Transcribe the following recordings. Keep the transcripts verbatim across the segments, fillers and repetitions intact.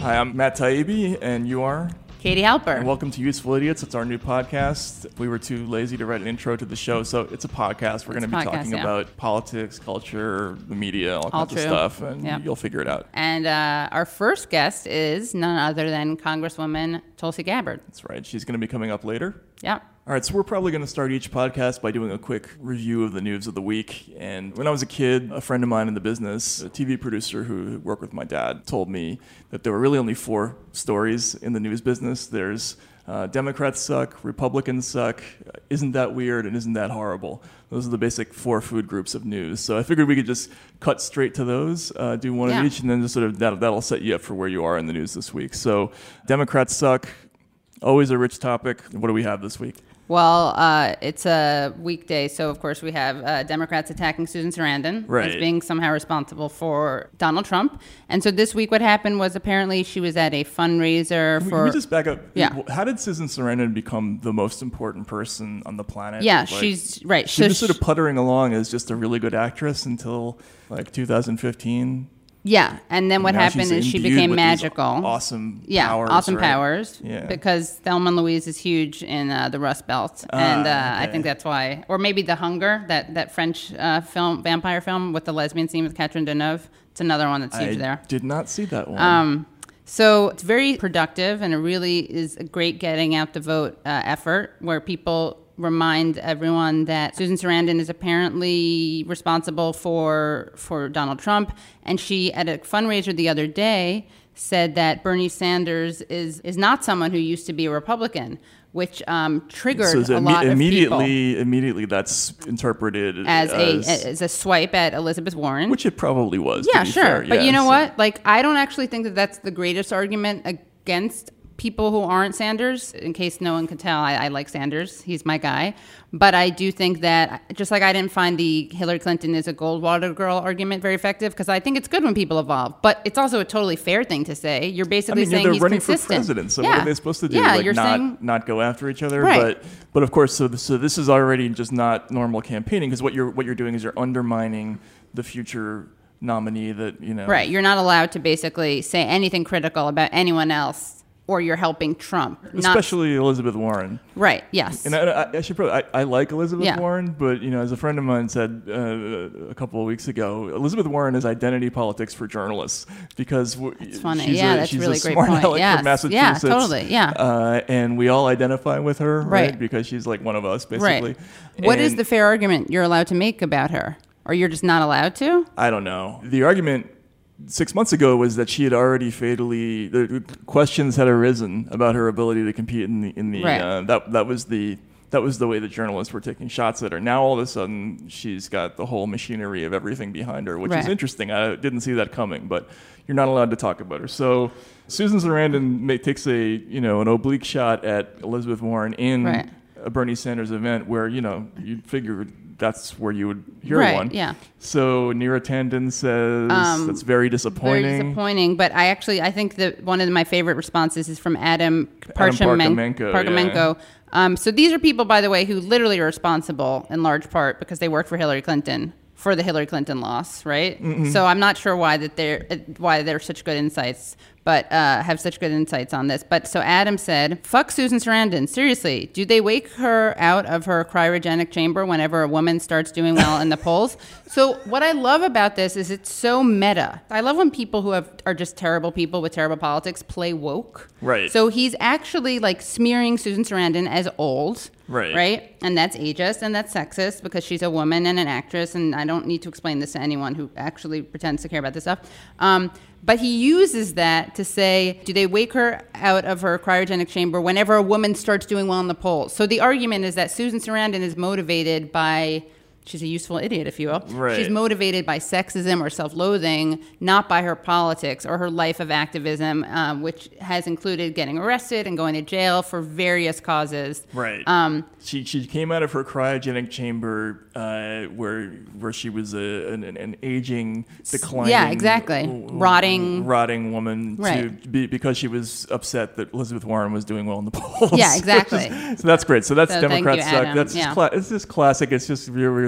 Hi, I'm Matt Taibbi, and you are? Katie Halper. And welcome to Useful Idiots. It's our new podcast. We were too lazy to write an intro to the show, so it's a podcast. We're going to be podcast, talking yeah. about politics, culture, the media, all, All kinds true. of stuff, and Yeah. you'll figure it out. And uh, our first guest is none other than Congresswoman Tulsi Gabbard. That's right. She's going to be coming up later. Yeah. All right, so we're probably going to start each podcast by doing a quick review of the news of the week. And when I was a kid, a friend of mine in the business, a T V producer who worked with my dad, told me that there were really only four stories in the news business. There's uh, Democrats suck, Republicans suck, isn't that weird, and isn't that horrible. Those are the basic four food groups of news. So I figured we could just cut straight to those, uh, do one Yeah. of each, and then just sort of that, that'll set you up for where you are in the news this week. So Democrats suck, always a rich topic. What do we have this week? Well, uh, it's a weekday, so of course we have uh, Democrats attacking Susan Sarandon Right. as being somehow responsible for Donald Trump. And so this week what happened was apparently she was at a fundraiser Can we, for... can we just back up? Yeah. How did Susan Sarandon become the most important person on the planet? Yeah, Like, she's... Right. She was so sort of puttering along as just a really good actress until like two thousand fifteen. Yeah, and then what Now happened she's is she imbued became with these magical. Awesome Yeah, powers. awesome right? powers. Yeah. Because Thelma and Louise is huge in uh, the Rust Belt, and uh, Ah, I okay. think that's why, or maybe The Hunger, that that French uh, film, vampire film with the lesbian scene with Catherine Deneuve. It's another one that's huge I there. did not see that one. Um, so it's very productive, and it really is a great getting out the vote uh, effort where people remind everyone that Susan Sarandon is apparently responsible for for Donald Trump, and she at a fundraiser the other day said that Bernie Sanders is is not someone who used to be a Republican, which um, triggered so is a it lot imme- of immediately, people immediately that's interpreted as, as, a as a swipe at Elizabeth Warren. which it probably was. Yeah, to be sure. fair. But Yeah, you know so- what? Like, I don't actually think that that's the greatest argument against people who aren't Sanders. In case no one can tell, I, I like Sanders. He's my guy. But I do think that, just like I didn't find the Hillary Clinton is a Goldwater girl argument very effective, because I think it's good when people evolve. But it's also a totally fair thing to say. You're I basically mean, yeah, saying they're he's running consistent. for president, so yeah. what are they supposed to do? Yeah, like you're not saying... not go after each other, Right. but but of course, so so this is already just not normal campaigning, because what you're what you're doing is you're undermining the future nominee that you know. Right. You're not allowed to basically say anything critical about anyone else, or you're helping Trump. Not- Especially Elizabeth Warren. Right. Yes. And I, I, I should probably, I, I like Elizabeth Yeah. Warren, but, you know, as a friend of mine said uh, a couple of weeks ago, Elizabeth Warren is identity politics for journalists, because w- That's funny. she's Yeah, a, that's she's really a great smart point. aleck Yes. from Massachusetts. Yeah, totally. Yeah. Uh, and we all identify with her, right? Right. Because she's like one of us, basically. Right. What is And the fair argument you're allowed to make about her? Or you're just not allowed to? I don't know. The argument six months ago was that she had already fatally, the questions had arisen about her ability to compete in the, in the, Right. uh, that, that was the, that was the way the journalists were taking shots at her. Now all of a sudden she's got the whole machinery of everything behind her, which is Right. interesting. I didn't see that coming, but you're not allowed to talk about her. So Susan Sarandon may, takes a, you know, an oblique shot at Elizabeth Warren in Right. a Bernie Sanders event where, you know, you'd figure that's where you would hear Right, one. yeah. So Neera Tanden says Um, that's very disappointing. Very disappointing. But I actually, I think that one of my favorite responses is from Adam Adam Parchamenko. Parchamenko, Parchamenko. Um, so these are people, by the way, who literally are responsible in large part because they work for Hillary Clinton for the Hillary Clinton loss, right? Mm-hmm. So I'm not sure why that they're why they're such good insights, but uh, have such good insights on this. But so Adam said, "Fuck Susan Sarandon. Seriously, do they wake her out of her cryogenic chamber whenever a woman starts doing well in the polls?" So what I love about this is it's so meta. I love when people who have are just terrible people with terrible politics play woke. Right. So he's actually like smearing Susan Sarandon as old. Right. Right. And that's ageist and that's sexist because she's a woman and an actress. And I don't need to explain this to anyone who actually pretends to care about this stuff. Um, but he uses that to say, do they wake her out of her cryogenic chamber whenever a woman starts doing well in the polls? So the argument is that Susan Sarandon is motivated by... She's a useful idiot, if you will. Right. She's motivated by sexism or self-loathing, not by her politics or her life of activism, um, which has included getting arrested and going to jail for various causes. Right. Um, she she came out of her cryogenic chamber uh, where where she was a, an, an aging, declining, Yeah, exactly. Rotting. rotting woman Right. to be, because she was upset that Elizabeth Warren was doing well in the polls. Yeah, exactly. so that's great. So that's So thank Democrats you, suck. Adam. That's Yeah. just cla- it's just classic. It's just you're, you're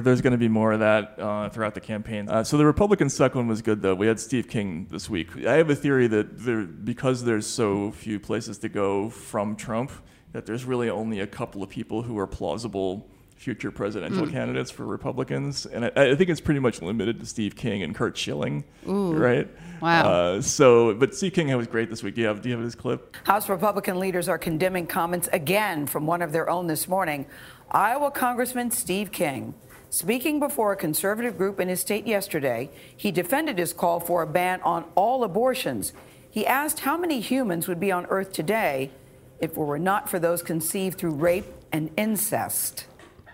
there's going to be more of that uh, throughout the campaign. Uh, so the Republican second one was good, though. We had Steve King this week. I have a theory that there, because there's so few places to go from Trump, that there's really only a couple of people who are plausible future presidential mm. candidates for Republicans. And I, I think it's pretty much limited to Steve King and Curt Schilling, Ooh. right? Wow. Uh, so, but Steve King was great this week. Do you have, do you have his clip? House Republican leaders are condemning comments again from one of their own this morning. Iowa Congressman Steve King, speaking before a conservative group in his state yesterday, he defended his call for a ban on all abortions. He asked how many humans would be on Earth today if it were not for those conceived through rape and incest.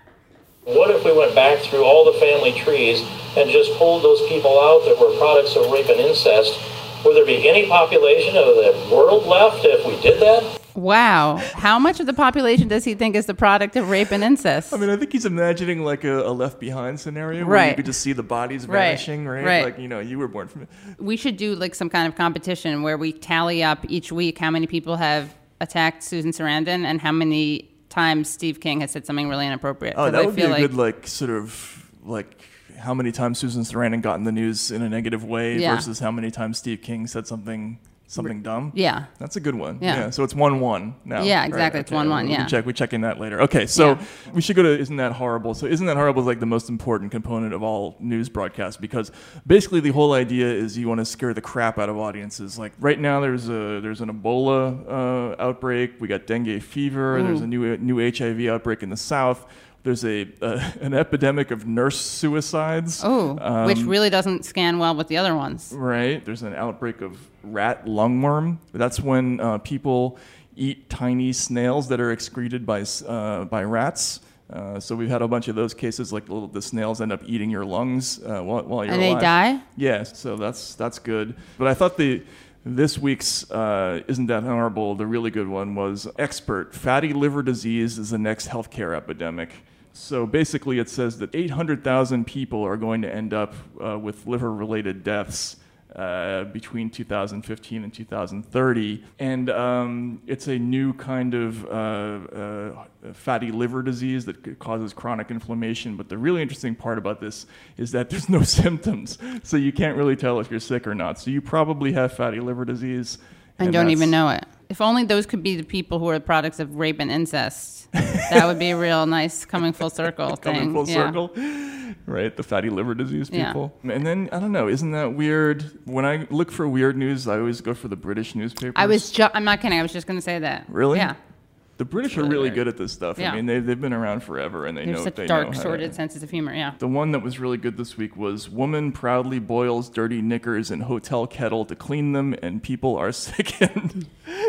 What if we went back through all the family trees and just pulled those people out that were products of rape and incest? Would there be any population of the world left if we did that? Wow. How much of the population does he think is the product of rape and incest? I mean, I think he's imagining like a, a Left Behind scenario where right. you could just see the bodies right. vanishing, right? right? Like, you know, you were born from it. We should do like some kind of competition where we tally up each week how many people have attacked Susan Sarandon and how many times Steve King has said something really inappropriate. Oh, that I would feel be a like good, like, sort of, like, how many times Susan Sarandon got in the news in a negative way yeah. versus how many times Steve King said something something dumb. Yeah. That's a good one. Yeah. yeah so it's one one now. Yeah, exactly. Right? It's okay. one one, we yeah. Can check. We're checking that later. Okay, so yeah. we should go to Isn't That Horrible? So Isn't That Horrible is like the most important component of all news broadcasts because basically the whole idea is you want to scare the crap out of audiences. Like right now there's a there's an Ebola uh, outbreak. We got dengue fever. Ooh. There's a new new H I V outbreak in the South. There's a uh, an epidemic of nurse suicides. Oh, um, which really doesn't scan well with the other ones. Right. There's an outbreak of rat lungworm. That's when uh, people eat tiny snails that are excreted by uh, by rats. Uh, so we've had a bunch of those cases, like the, little, the snails end up eating your lungs uh, while, while you're and alive. And they die? Yes. So that's that's good. But I thought the this week's uh, Isn't That Horrible, the really good one, was expert. Fatty liver disease is the next healthcare epidemic. So basically it says that eight hundred thousand people are going to end up uh, with liver-related deaths uh, between two thousand fifteen and two thousand thirty. And um, it's a new kind of uh, uh, fatty liver disease that causes chronic inflammation. But the really interesting part about this is that there's no symptoms. So you can't really tell if you're sick or not. So you probably have fatty liver disease. And, and don't even know it. If only those could be the people who are the products of rape and incest. That would be a real nice coming full circle thing. Coming full yeah. circle. Right, the fatty liver disease people. Yeah. And then, I don't know, isn't that weird? When I look for weird news, I always go for the British newspapers. I was ju- I'm not kidding. I was just going to say that. Really? Yeah. The British really are really weird. good at this stuff. Yeah. I mean, they've, they've been around forever, and they They're know such they dark, know how sordid to, senses of humor, yeah. The one that was really good this week was woman proudly boils dirty knickers in hotel kettle to clean them, and people are sickened.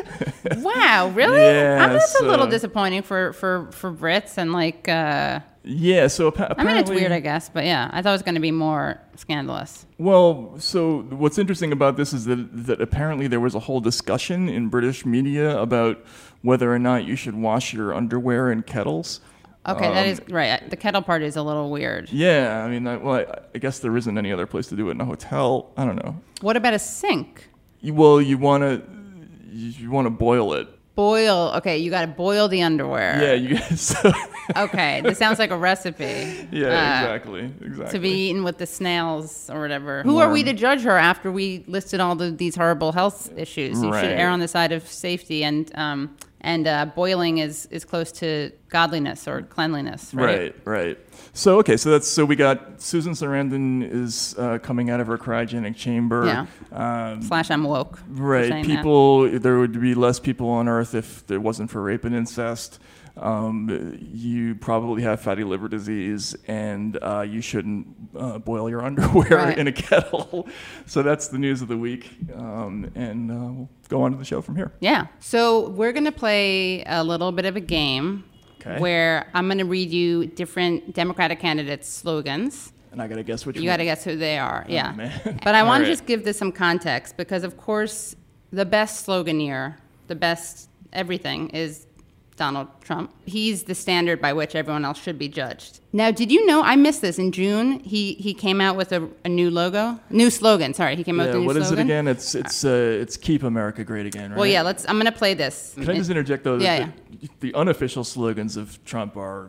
Wow, really? Yeah, oh, that's so, a little disappointing for, for, for Brits and like... Uh, yeah, so appa- I mean, it's weird, I guess, but yeah, I thought it was going to be more scandalous. Well, so what's interesting about this is that that apparently there was a whole discussion in British media about whether or not you should wash your underwear in kettles. Okay, um, that is right. The kettle part is a little weird. Yeah, I mean, I, well, I, I guess there isn't any other place to do it in a hotel. I don't know. What about a sink? You, well, you want to you want to boil it. Boil. Okay, you got to boil the underwear. Yeah, you guys. So okay, this sounds like a recipe. Yeah, uh, exactly, exactly. To be eaten with the snails or whatever. Who are we to judge her after we listed all the, these horrible health issues? You right. should err on the side of safety, and um, and uh, boiling is, is close to godliness or cleanliness, right? Right, right. So okay, so that's so we got Susan Sarandon is uh, coming out of her cryogenic chamber. Yeah. Um, Slash, I'm woke. Right. People, that. There would be less people on Earth if it wasn't for rape and incest. Um, you probably have fatty liver disease, and uh, you shouldn't uh, boil your underwear right. in a kettle. So that's the news of the week, um, and uh, we'll go on to the show from here. Yeah. So we're going to play a little bit of a game okay. where I'm going to read you different Democratic candidates' slogans. And I got to guess which you one. You got to guess who they are, Oh, yeah. Man. But I want right. to just give this some context because, of course, the best sloganeer, the best everything is Donald Trump. He's the standard by which everyone else should be judged. Now, did you know, I missed this, in June, he, he came out with a, a new logo, new slogan, sorry, he came out yeah, with a new what slogan. What is it again? It's it's uh, it's Keep America Great Again, right? Well, yeah, let's, I'm going to play this. Can I just interject, though? Yeah, the, yeah. the unofficial slogans of Trump are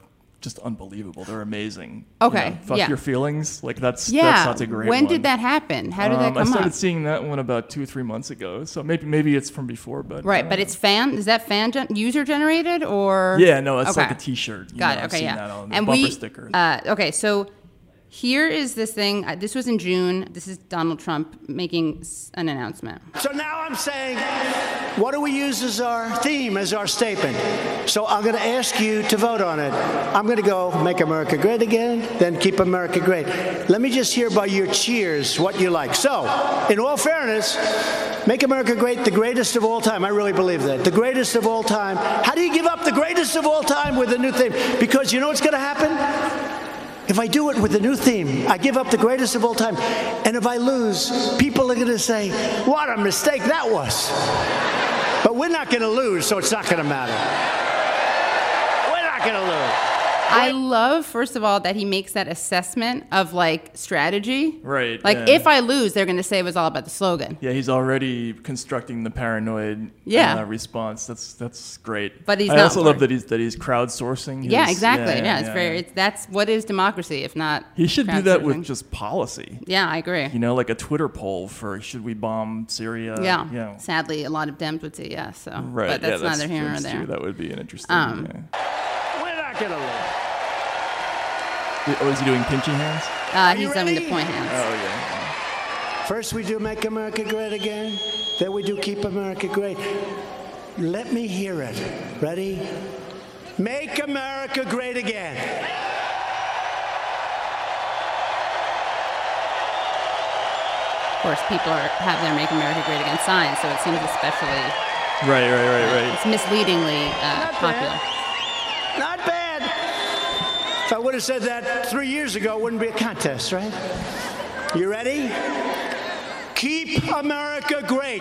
just unbelievable. They're amazing. Okay, You know, fuck yeah. your feelings. Like that's Yeah. that's, that's a great when one. did that happen? How did that Um, come I started up? seeing that one about two or three months ago. So maybe maybe it's from before, but Right, uh, but it's fan. Is that fan gen- user generated or? yeah, no, it's Okay. like a T-shirt. You Got know, it. I've Okay, seen yeah. that on the and bumper we, sticker. uh, okay, so here is this thing. Uh, this was in June. This is Donald Trump making s- an announcement. So now I'm saying, what do we use as our theme, as our statement? So I'm going to ask you to vote on it. I'm going to go Make America Great Again, then Keep America Great. Let me just hear by your cheers what you like. So, in all fairness, Make America Great, the greatest of all time. I really believe that. The greatest of all time. How do you give up the greatest of all time with a new theme? Because you know what's going to happen? If I do it with a new theme, I give up the greatest of all time. And if I lose, people are going to say, what a mistake that was. But we're not going to lose, so it's not going to matter. We're not going to lose. I love, first of all, that he makes that assessment of like strategy. Right, Like yeah. if I lose, they're going to say it was all about the slogan. Yeah, he's already constructing the paranoid Yeah. uh, response. That's that's great. But he's I not also love worried. that he's that he's crowdsourcing. His, Yeah, exactly. Yeah, it's very. It's, that's what is democracy, if not. He should do that with crowdsourcing. just policy. Yeah, I agree. You know, like a Twitter poll for should we bomb Syria? yeah. Yeah. Sadly, a lot of Dems would say yes. So, Right. but that's yeah, neither here nor that's there. true. That would be an interesting. Um, yeah. We're not going to lose. Oh, is he doing pinchy hands? Uh, you he's doing the ready? point hands. Oh yeah. First we do Make America Great Again, then we do Keep America Great. Let me hear it. Ready? Make America Great Again. Of course, people are, have their "Make America Great Again" signs, so it seems especially Right, right, right, right. it's misleadingly uh, Not popular. bad. Not bad. If I would have said that three years ago, it wouldn't be a contest, right? You ready? Keep America Great.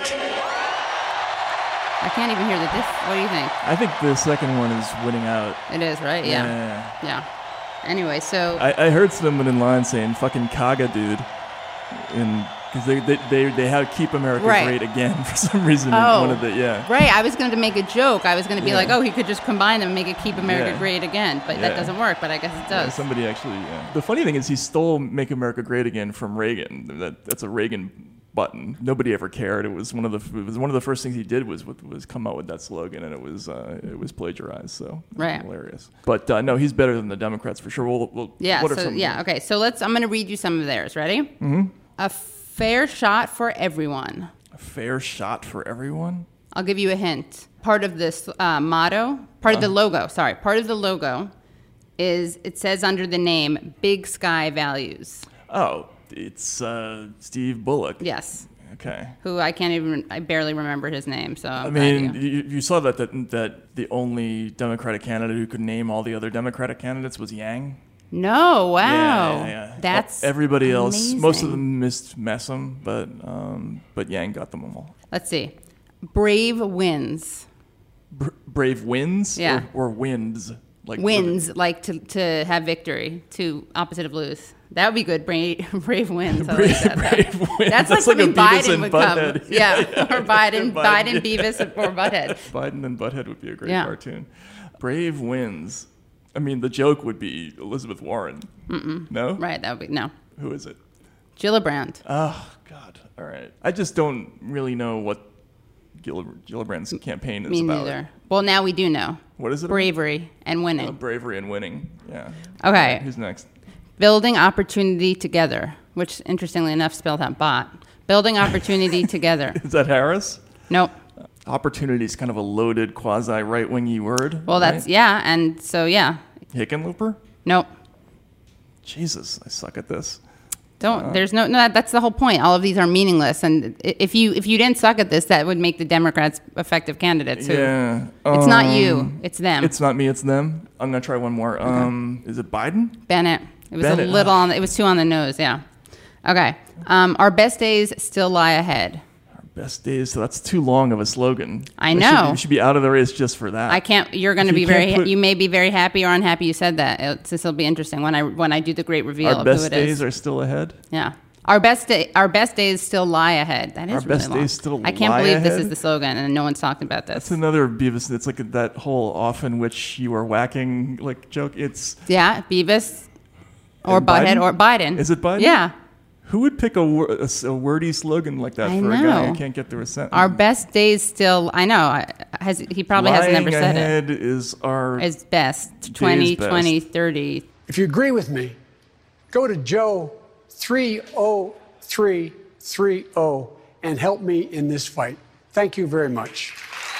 I can't even hear the diff. What do you think? I think the second one is winning out. It is right. Yeah. Yeah. Yeah. Anyway, so I, I heard someone in line saying "fucking Kaga, dude," in because they, they they they had Keep America Right. Great Again for some reason. in Oh. one of the yeah. right, I was going to make a joke. I was going to be Yeah. like, "Oh, he could just combine them and make it Keep America Yeah. Great Again," but Yeah. that doesn't work. But I guess it Yeah, does. somebody actually. Yeah. The funny thing is, he stole "Make America Great Again" from Reagan. That that's a Reagan button. Nobody ever cared. It was one of the it was one of the first things he did was with, was come out with that slogan, and it was uh, it was plagiarized. So it was Right. hilarious. But uh, no, he's better than the Democrats for sure. We'll, we'll, Yeah. What are So some of yeah. the- Okay. So let's. I'm going to read you some of theirs. Ready? Mm-hmm. A fair shot for everyone. A fair shot for everyone. I'll give you a hint. Part of this uh, motto, part of the logo. Sorry, part of the logo is it says under the name "Big Sky Values." Oh, it's uh, Steve Bullock. Yes. Okay. Who I can't even. I barely remember his name. So I'm I glad mean, you- you, you saw that, that that the only Democratic candidate who could name all the other Democratic candidates was Yang. No, wow. Yeah, yeah, yeah. That's everybody else. Most of amazing. them missed Messam, but um, but Yang got them all. Let's see. Brave wins. Br- Brave wins, Yeah. or, or wins, like Wins, like to, to have victory, to opposite of lose. That would be good. Brave, brave wins. I Brave, like that. brave wins. That's, That's like like a something Beavis Biden and would Butthead. come. Yeah, or Biden, Biden, Biden, yeah. Beavis, or Butthead. Biden and Butthead would be a great Yeah. cartoon. Brave wins. I mean, the joke would be Elizabeth Warren. Mm-mm. No, Right, that would be no. Who is it? Gillibrand. Oh God! All right. I just don't really know what Gil- Gillibrand's campaign is Me about. neither. Well, now we do know. What is it? about? Bravery and winning. Uh, bravery and winning. Yeah. Okay. Who's next? Building opportunity together, which interestingly enough spelled out bot. Building opportunity together. Is that Harris? Nope. Opportunity is kind of a loaded quasi right wingy word. Well, that's right? yeah, and so yeah. Hickenlooper. Nope. Jesus, I suck at this. Don't. Uh, There's no. No. That's the whole point. All of these are meaningless, and i- if you if you didn't suck at this, that would make the Democrats effective candidates. Who, Yeah. It's not um, you. It's them. It's not me. It's them. I'm gonna try one more. Um, is it Biden? Bennett. It was Bennett, a little ugh. on. It was two on the nose. Yeah. Okay. Um, our best days still lie ahead. Best days. So that's too long of a slogan. I We know. Should, we should be out of the race just for that. I can't. You're going to If be you very. can't put- you may be very happy or unhappy you said that. It, this will be interesting when I when I do the great reveal Our of best who it days is. are still ahead. Yeah. Our best day, our best days still lie ahead. That is Our really best long. days still I can't lie believe this ahead? is the slogan, and no one's talking about this. That's another Beavis. It's like that whole off in which you are whacking like joke. It's Yeah, Beavis, or And Butthead, Biden? or Biden. Is it Biden? Yeah. who would pick a, wor- a, s- a wordy slogan like that I for a guy who know. can't get through a sentence? Our best days still. I know. I- Has he probably hasn't Lying ever said ahead is our it. Is best twenty, best. twenty, thirty. If you agree with me, go to Joe three oh three three oh and help me in this fight. Thank you very much.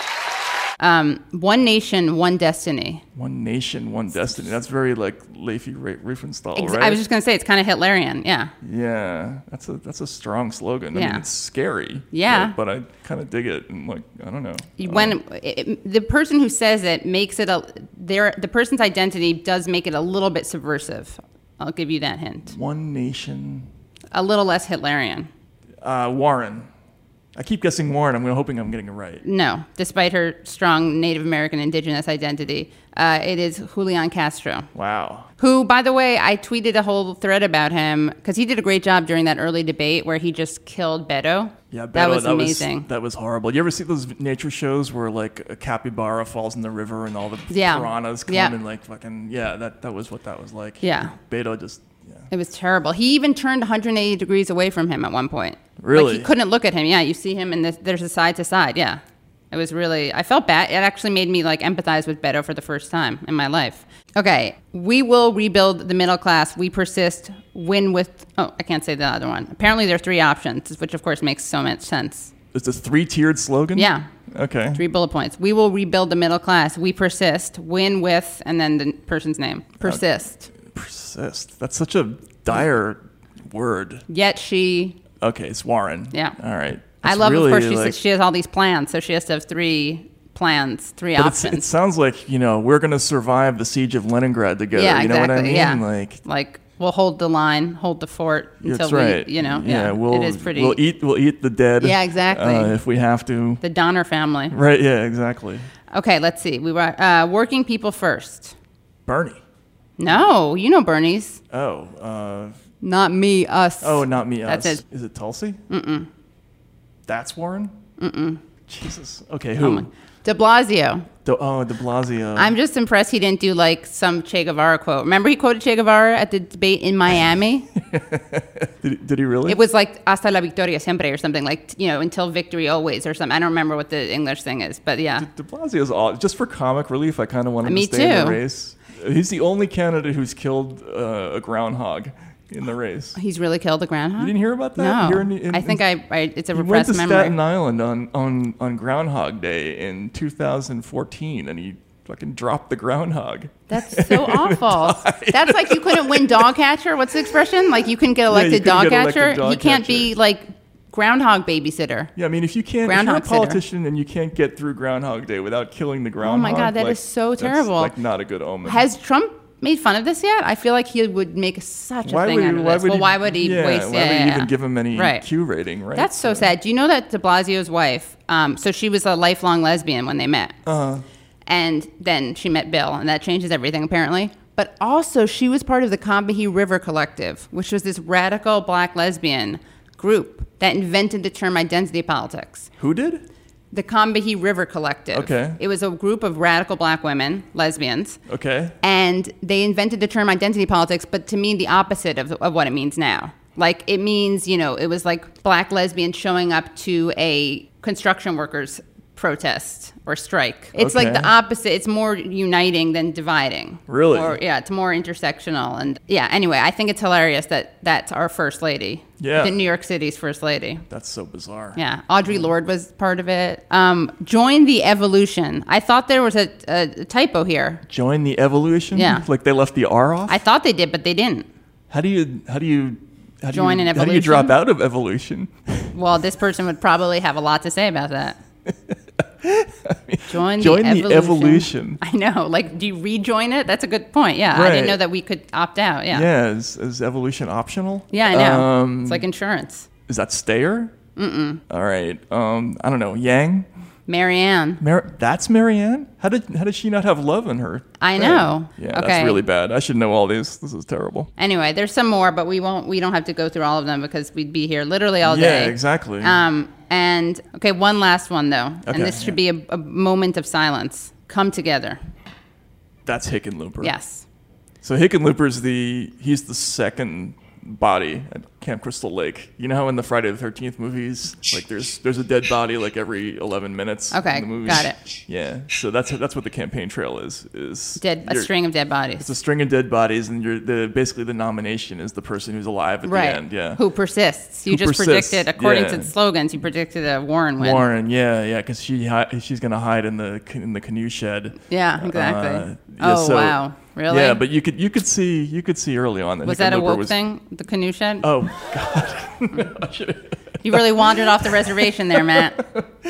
Um, one nation, one destiny. one nation, one destiny. That's very like Leify Ra- Riefenstahl, Ex- right? I was just going to say it's kind of Hitlerian. Yeah. Yeah, that's a that's a strong slogan. I Yeah. mean, it's scary. Yeah. but, but I kind of dig it, and like I don't know. When it, the person who says it makes it a their the person's identity does make it a little bit subversive. I'll give you that hint. One nation. A little less Hitlerian. Uh, Warren. I keep guessing Warren. I'm hoping I'm getting it right. No, despite her strong Native American indigenous identity, uh, it is Julian Castro. Wow. Who, by the way, I tweeted a whole thread about him because he did a great job during that early debate where he just killed Beto. Yeah, Beto, that was that amazing. Was, that was horrible. You ever see those nature shows where like a capybara falls in the river and all the Yeah. piranhas come Yeah. and like fucking yeah, that that was what that was like. Yeah. Beto just yeah. It was terrible. He even turned one hundred eighty degrees away from him at one point. Really? Like he couldn't look at him. Yeah, you see him and the, there's a side to side. Yeah. It was really, I felt bad. It actually made me like empathize with Beto for the first time in my life. Okay. We will rebuild the middle class. We persist. Win with, oh, I can't say the other one. Apparently there are three options, which of course makes so much sense. It's a three-tiered slogan? Yeah. Okay. Three bullet points. We will rebuild the middle class. We persist. Win with, and then the person's name. Persist. Persist. That's such a dire word. Yet she, Okay, it's Warren. Yeah. All right. I That's love, really, of course, she, like, says she has all these plans, so she has to have three plans, three but it's, options. it sounds like, you know, we're going to survive the siege of Leningrad together. yeah, you know exactly. what I mean? Yeah. Like, like we'll hold the line, hold the fort until that's we, right. you know, yeah, yeah, we'll, it is pretty. We'll eat, we'll eat the dead. Yeah, exactly. Uh, if we have to. The Donner family. Right, yeah, exactly. Okay, let's see. We were uh, working people first. Bernie. No, you know Bernie's. Oh, uh, Not me, us. oh, not me, us. That's it. Is it Tulsi? Mm-mm. That's Warren? Mm-mm. Jesus. Okay, who? De Blasio. De, oh, de Blasio. I'm just impressed he didn't do like some Che Guevara quote. Remember he quoted Che Guevara at the debate in Miami? did, did he really? It was like hasta la victoria siempre or something, like, you know, until victory always or something. I don't remember what the English thing is, but yeah. De Blasio's all just for comic relief. I kind of want him Me to stay in too. the race. He's the only candidate who's killed uh, a groundhog in the race. He's really killed a groundhog? You didn't hear about that? No. Here in- in- I think I, I, it's a He went repressed to memory. Staten Island on, on, on Groundhog Day in two thousand fourteen, and he fucking dropped the groundhog. That's so awful. That's like you couldn't win dog catcher. What's the expression? Like you couldn't get you elected couldn't dog get elected catcher. dog he can't catcher. be like groundhog babysitter. Yeah, I mean, if you can't, if you're a Groundhog sitter. politician and you can't get through Groundhog Day without killing the groundhog, Oh my God, that like, is so that's, terrible. like not a good omen. Has Trump made fun of this yet? I feel like he would make such a why thing would, out of why this. would Well, he, why would he yeah, waste? Why yeah, would he yeah, even yeah. give him any Right. Q rating? Right. That's so sad. Do you know that De Blasio's wife? Um, so she was a lifelong lesbian when they met, uh-huh. and then she met Bill, and that changes everything apparently. But also, she was part of the Combahee River Collective, which was this radical black lesbian group that invented the term identity politics. Who did? The Combahee River Collective. Okay. It was a group of radical black women, lesbians. Okay. And they invented the term identity politics, but to mean the opposite of, of what it means now. Like, it means, you know, it was like black lesbians showing up to a construction workers protest or strike. It's like Okay. the opposite. It's more uniting than dividing. Really? Or, yeah, it's more intersectional. And yeah, anyway, I think it's hilarious that that's our first lady. Yeah. The New York City's first lady. That's so bizarre. Yeah, Audre Lorde was part of it. Um, join the evolution. I thought there was a, a typo here. Join the evolution? Yeah. Like they left the R off? I thought they did, but they didn't. How do you how do you how do Join you, an How do you evolution? drop out of evolution? Well, this person would probably have a lot to say about that. Join, Join the, the evolution. evolution. I know. Like, do you rejoin it? That's a good point. Yeah, I Right. didn't know that we could opt out. Yeah. Yeah, is, is evolution optional? Yeah, I know. Um, It's like insurance. is that stayer? Mm-mm. All right. Um, I don't know. Yang? Marianne. Mar- that's Marianne? How did how did she not have love in her? I thing? know. Yeah, Okay. that's really bad. I should know all these. This is terrible. Anyway, there's some more, but we won't. We don't have to go through all of them because we'd be here literally all Yeah, day. exactly. Um, and okay, one last one though, Okay, and this should be a, a moment of silence. Come together. That's Hickenlooper. Yes. So Hickenlooper's the he's the second body at Camp Crystal Lake. You know how in the Friday the thirteenth movies, like there's there's a dead body like every eleven minutes. Okay, in the movies? got it. Yeah. So that's that's what the campaign trail is. Is Dead. A you're- string of dead bodies. It's a string of dead bodies, and you're the basically the nomination is the person who's alive at right. the end. Yeah. Who persists? You Who just persists, predicted, according yeah. to the slogans, you predicted a Warren win. Warren, yeah, yeah, because she hi- she's gonna hide in the in the canoe shed. Yeah, exactly. Uh, yeah, oh so- wow, really? Yeah, but you could you could see you could see early on that was that a Hickenlooper woke was, thing? The canoe shed? Oh God, I should've- You really wandered off the reservation there, Matt.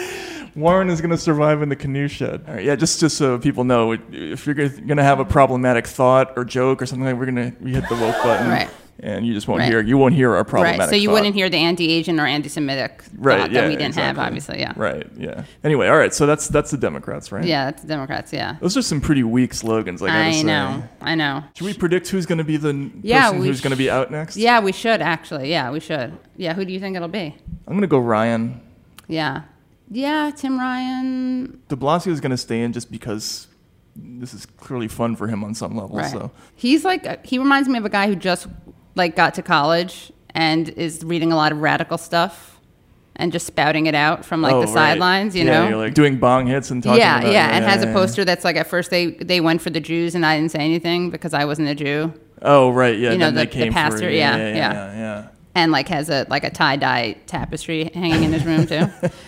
Warren is gonna survive in the canoe shed. All right, yeah, just just so people know, if you're gonna have a problematic thought or joke or something, like we're gonna we hit the woke button, Right. And you just won't Right. hear you won't hear our problematic. Right. So you thought. wouldn't hear the anti-Asian or anti-Semitic Right, thought yeah, that we didn't have, exactly. obviously. Yeah. Right. Yeah. Anyway, all right. So that's that's the Democrats, right? Yeah, that's the Democrats. Yeah. Those are some pretty weak slogans. I gotta I say. know. I know. Should we predict who's going to be the n- Yeah, person we who's going to sh- be out next? Yeah, we should actually. Yeah, we should. Yeah, who do you think it'll be? I'm going to go Ryan. Yeah. Yeah, Tim Ryan. De Blasio is going to stay in just because this is clearly fun for him on some level. Right. So He's like he reminds me of a guy who just like got to college and is reading a lot of radical stuff and just spouting it out from like Oh, the right. sidelines, you yeah, know? You're like doing bong hits and talking yeah, about yeah, it. and has a yeah. poster that's like at first they they went for the Jews and I didn't say anything because I wasn't a Jew. Oh, right. Yeah. You know, then they the- the came pastor, for it. yeah, yeah, yeah, yeah. yeah, yeah. And like has a like a tie-dye tapestry hanging in his room too.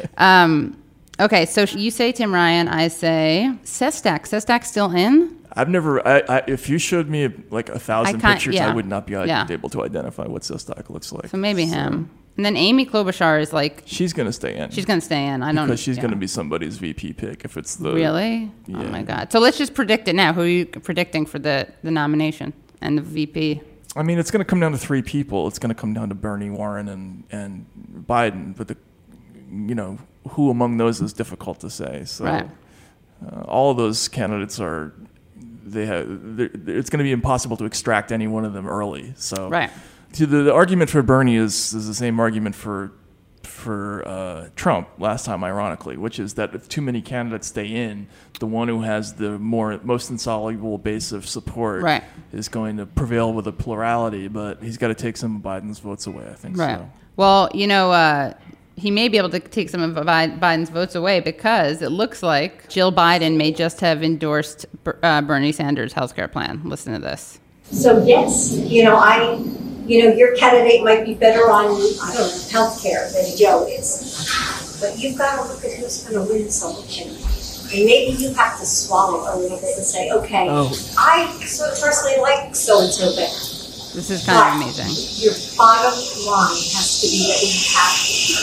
um, okay, so you say Tim Ryan, I say Sestak. Sestak's still in? I've never. I, I, if you showed me like a thousand I can't- pictures, yeah. I would not be Yeah. able to identify what Sestak looks like. So maybe him. And then Amy Klobuchar is like She's going to stay in. she's going to stay in. I don't because she's yeah. going to be somebody's V P pick if it's the Really? Yeah. Oh my God. So let's just predict it now. Who are you predicting for the, the nomination and the V P? I mean, it's going to come down to three people. It's going to come down to Bernie, Warren, and and Biden. But the, you know, who among those is difficult to say. So, Right. uh, all of those candidates are, they have. they're- they're- It's going to be impossible to extract any one of them early. So, Right. See, the, the argument for Bernie is is the same argument for for uh, Trump last time, ironically, which is that if too many candidates stay in, the one who has the more most insoluble base of support Right. is going to prevail with a plurality, but he's got to take some of Biden's votes away, I think. Right. So. Well, you know, uh, he may be able to take some of Bi- Biden's votes away because it looks like Jill Biden may just have endorsed Ber- uh, Bernie Sanders' healthcare plan. Listen to this. So yes, you know, I, you know, your candidate might be better on, I don't know, healthcare than Joe is. But you've got to look at who's going to win this election. And maybe you have to swallow a little bit and say, okay, Oh. I so personally like so-and-so better. This is kind of amazing. Your bottom line has to be that we have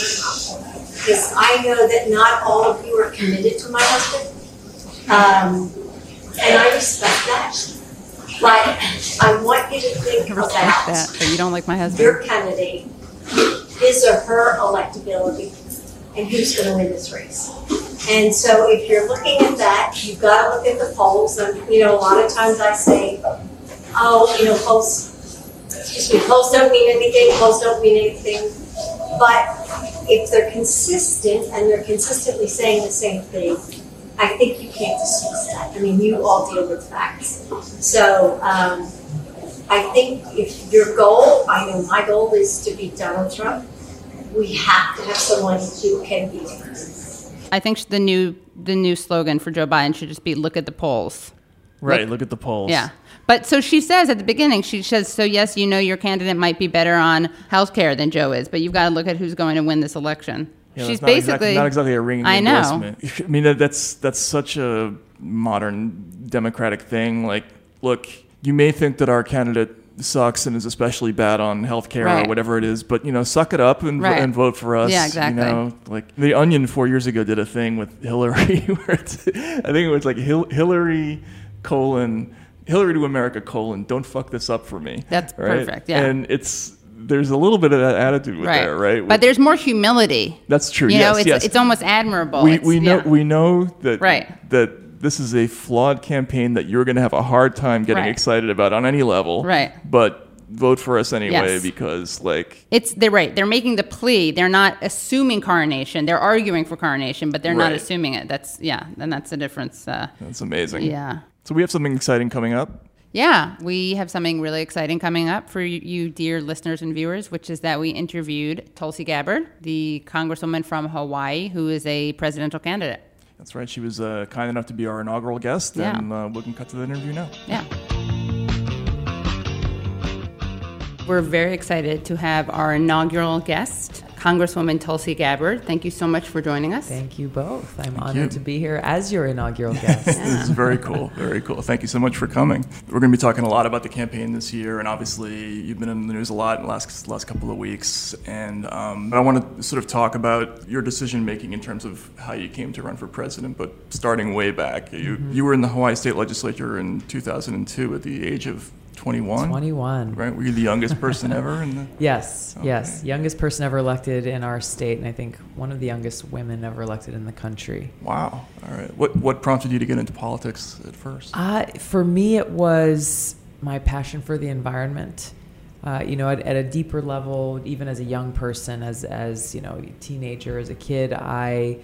to. Because I know that not all of you are committed to my husband. Um, and I respect that. But I want you to think I respect about that, but you don't like my husband. your candidate, his or her electability, and who's going to win this race. And so if you're looking at that, you've got to look at the polls. And, you know, a lot of times I say, oh, you know, polls, excuse me, polls don't mean anything, polls don't mean anything. But if they're consistent and they're consistently saying the same thing, I think you can't dismiss that. I mean, you all deal with facts. So um, I think if your goal, I know my goal is to beat Donald Trump, we have to have someone who can beat him. I think the new the new slogan for Joe Biden should just be "Look at the polls." Right, Look- look at the polls. Yeah. But so she says at the beginning, she says, so yes, you know your candidate might be better on health care than Joe is, but you've got to look at who's going to win this election. Yeah, She's that's not basically exactly, not exactly a ringing I know. endorsement. I mean, that, that's that's such a modern democratic thing. Like, look, you may think that our candidate sucks and is especially bad on healthcare Right. or whatever it is, but you know, suck it up and, Right. and vote for us. Yeah, exactly. You know, like The Onion four years ago did a thing with Hillary, where it's, I think it was like Hil- Hillary colon Hillary to America colon don't fuck this up for me. That's right? perfect, yeah. And it's there's a little bit of that attitude with right. there, right? But there's more humility. That's true. You yes, know, it's yes. it's almost admirable. We It's- we know yeah. we know that Right. that this is a flawed campaign that you're going to have a hard time getting Right. excited about on any level. Right. But vote for us anyway Yes. because like It's they're right. They're making the plea. They're not assuming coronation. They're arguing for coronation, but they're not Right. assuming it. That's yeah, and that's the difference. Uh, that's amazing. yeah. So we have something exciting coming up. Yeah, we have something really exciting coming up for you, you, dear listeners and viewers, which is that we interviewed Tulsi Gabbard, the congresswoman from Hawaii, who is a presidential candidate. That's right. She was uh, kind enough to be our inaugural guest, Yeah. and uh, we can cut to the interview now. Yeah. We're very excited to have our inaugural guest, Congresswoman Tulsi Gabbard. Thank you so much for joining us. Thank you both. I'm Thank honored you. to be here as your inaugural guest. This is very cool. Very cool. Thank you so much for coming. We're going to be talking a lot about the campaign this year, and obviously you've been in the news a lot in the last last couple of weeks. And um, but I want to sort of talk about your decision making in terms of how you came to run for president. But starting way back, you Mm-hmm. you were in the Hawaii State Legislature in two thousand two at the age of twenty-one. twenty-one. Right? Were you the youngest person ever? In the... Yes, Okay. yes. Youngest person ever elected in our state, and I think one of the youngest women ever elected in the country. Wow. All right. What what prompted you to get into politics at first? Uh, for me, it was my passion for the environment. Uh, you know, at, at a deeper level, even as a young person, as as you know, a teenager, as a kid, I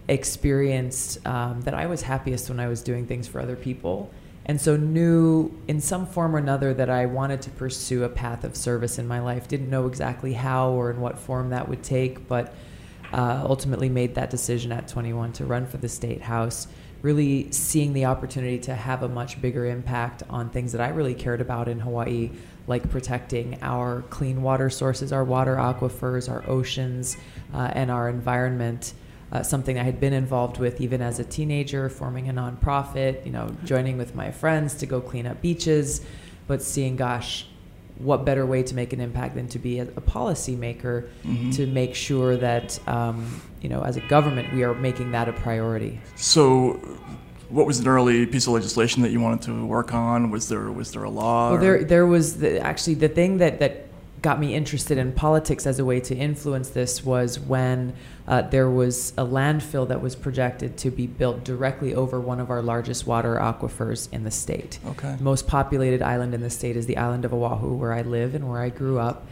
experienced um, that I was happiest when I was doing things for other people. And so knew in some form or another that I wanted to pursue a path of service in my life. Didn't know exactly how or in what form that would take, but uh, ultimately made that decision at twenty-one to run for the state house, really seeing the opportunity to have a much bigger impact on things that I really cared about in Hawaii, like protecting our clean water sources, our water aquifers, our oceans, uh, and our environment. Uh, something I had been involved with even as a teenager, forming a nonprofit, you know, joining with my friends to go clean up beaches, but seeing, gosh, what better way to make an impact than to be a, a policymaker, Mm-hmm. to make sure that, um, you know, as a government, we are making that a priority. So, what was an early piece of legislation that you wanted to work on? Was there was there a law? Well, or- there there was the, actually the thing that, that got me interested in politics as a way to influence this was when uh, there was a landfill that was projected to be built directly over one of our largest water aquifers in the state. Okay. The most populated island in the state is the island of Oahu, where I live and where I grew up.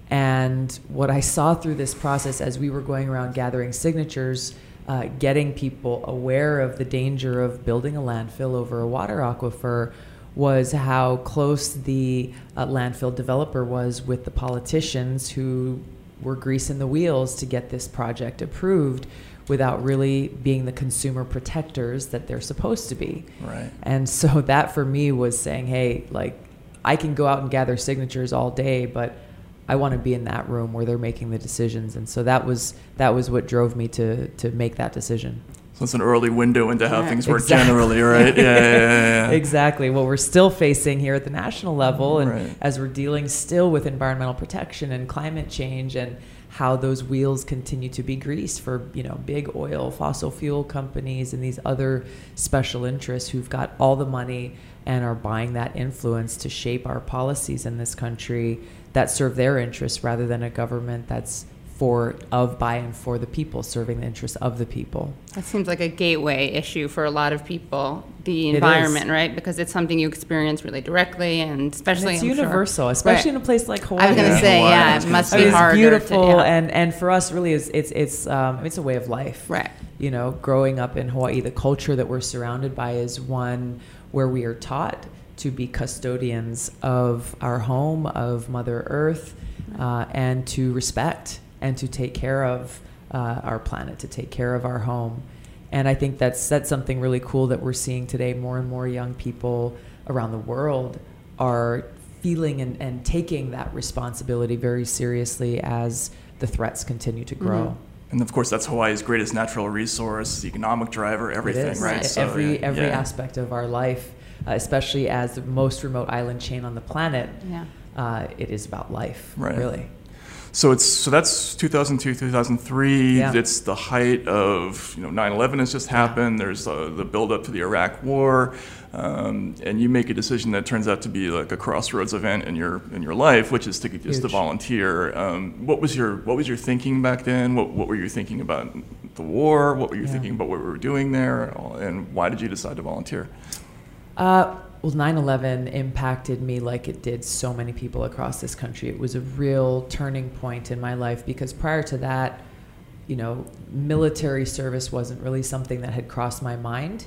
And what I saw through this process as we were going around gathering signatures, uh, getting people aware of the danger of building a landfill over a water aquifer, was how close the uh, landfill developer was with the politicians who were greasing the wheels to get this project approved without really being the consumer protectors that they're supposed to be. Right. And so that for me was saying, hey, like, I can go out and gather signatures all day, but I want to be in that room where they're making the decisions. And so that was that was what drove me to to make that decision. So it's an early window into how Yeah, things work exactly. generally, right? Yeah, yeah, yeah, yeah. Exactly. What we're still facing here at the national level, and Right. as we're dealing still with environmental protection and climate change, and how those wheels continue to be greased for, you know, big oil, fossil fuel companies and these other special interests who've got all the money and are buying that influence to shape our policies in this country that serve their interests rather than a government that's for, of, by, and for the people, serving the interests of the people. That seems like a gateway issue for a lot of people, the It environment, is. right? Because it's something you experience really directly, and And especially it's I'm sure- universal, especially Right. in a place like Hawaii. I was going to Yeah, say, Hawaii, I yeah, was it gonna must say. be It's harder. beautiful, to, yeah. and and for us, really, is it's it's um, it's a way of life. Right. You know, growing up in Hawaii, the culture that we're surrounded by is one where we are taught to be custodians of our home, of Mother Earth, uh, and to respect and to take care of uh, our planet, to take care of our home. And I think that's that's something really cool that we're seeing today. More and more young people around the world are feeling and, and taking that responsibility very seriously as the threats continue to grow. Mm-hmm. And of course, that's Hawaii's greatest natural resource, economic driver, everything, It is. right? So, every yeah, every yeah. aspect of our life, uh, especially as the most remote island chain on the planet, Yeah. uh, it is about life, Right. really. So it's so that's two thousand two, two thousand three. Yeah. It's the height of, you know, nine eleven has just happened. There's uh, the build up to the Iraq War, um, and you make a decision that turns out to be like a crossroads event in your in your life, which is to just to volunteer. Um, what was your what was your thinking back then? What what were you thinking about the war? What were you yeah. thinking about what we were doing there? And why did you decide to volunteer? Uh, Well, nine eleven impacted me like it did so many people across this country. It was a real turning point in my life because prior to that, you know, military service wasn't really something that had crossed my mind.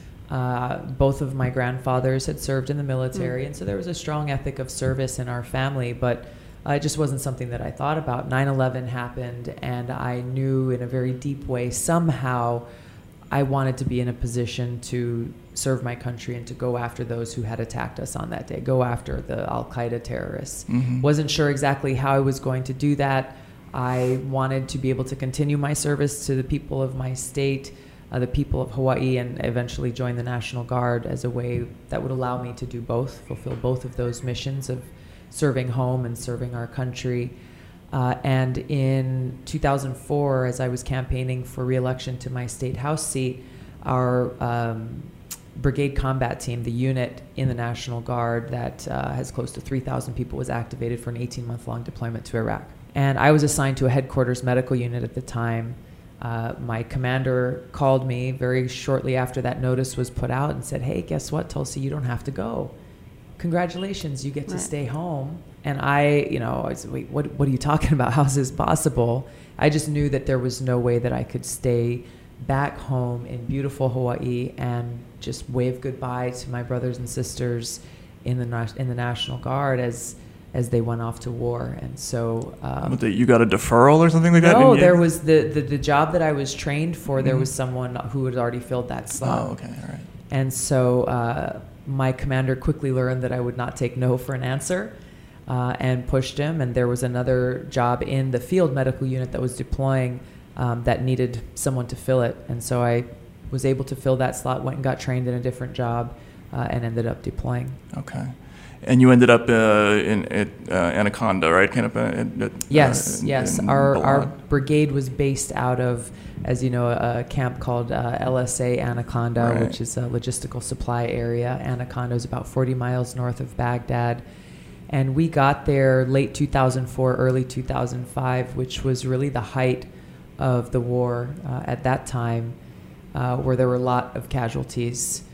Uh, both of my grandfathers had served in the military, mm. and so there was a strong ethic of service in our family, but uh, it just wasn't something that I thought about. nine eleven happened, and I knew in a very deep way somehow I wanted to be in a position to serve my country and to go after those who had attacked us on that day, go after the Al-Qaeda terrorists. Mm-hmm. Wasn't sure exactly how I was going to do that. I wanted to be able to continue my service to the people of my state, uh, the people of Hawaii, and eventually join the National Guard as a way that would allow me to do both, fulfill both of those missions of serving home and serving our country. Uh, and in two thousand four, as I was campaigning for re-election to my state house seat, our um, brigade combat team, the unit in the National Guard that uh, has close to three thousand people, was activated for an eighteen-month-long deployment to Iraq. And I was assigned to a headquarters medical unit at the time. Uh, my commander called me very shortly after that notice was put out and said, "Hey, guess what, Tulsi, you don't have to go. Congratulations, you get to right. stay home." And I, you know, I said, wait, what, what are you talking about? How's this possible? I just knew that there was no way that I could stay back home in beautiful Hawaii and just wave goodbye to my brothers and sisters in the in the National Guard as as they went off to war. And so um, you got a deferral or something like that? No, there was the, the, the job that I was trained for. Mm-hmm. There was someone who had already filled that slot. Oh, okay, all right. And so uh, my commander quickly learned that I would not take no for an answer. Uh, and pushed him, and there was another job in the field medical unit that was deploying um, that needed someone to fill it, and so I was able to fill that slot, went and got trained in a different job, uh, and ended up deploying. Okay. And you ended up uh, in at uh, Anaconda, right? Kind of. Uh, at, yes, uh, in, yes. in our Balad. our brigade was based out of, as you know, a camp called uh, L S A Anaconda, right. which is a logistical supply area. Anaconda is about forty miles north of Baghdad. And we got there late two thousand four, early two thousand five, which was really the height of the war uh, at that time, uh, where there were a lot of casualties.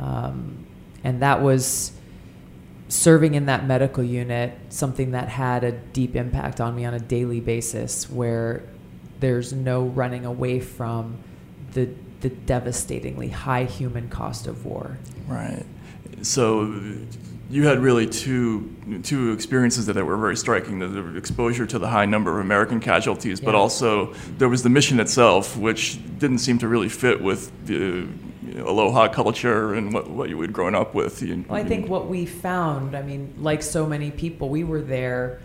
Um, and that was serving in that medical unit, something that had a deep impact on me on a daily basis, where there's no running away from the, the devastatingly high human cost of war. Right. So you had really two two experiences that were very striking: the exposure to the high number of American casualties, yeah. but also there was the mission itself, which didn't seem to really fit with the you know, aloha culture and what, what you had grown up with. You, well, I think what we found, I mean, like so many people, we were there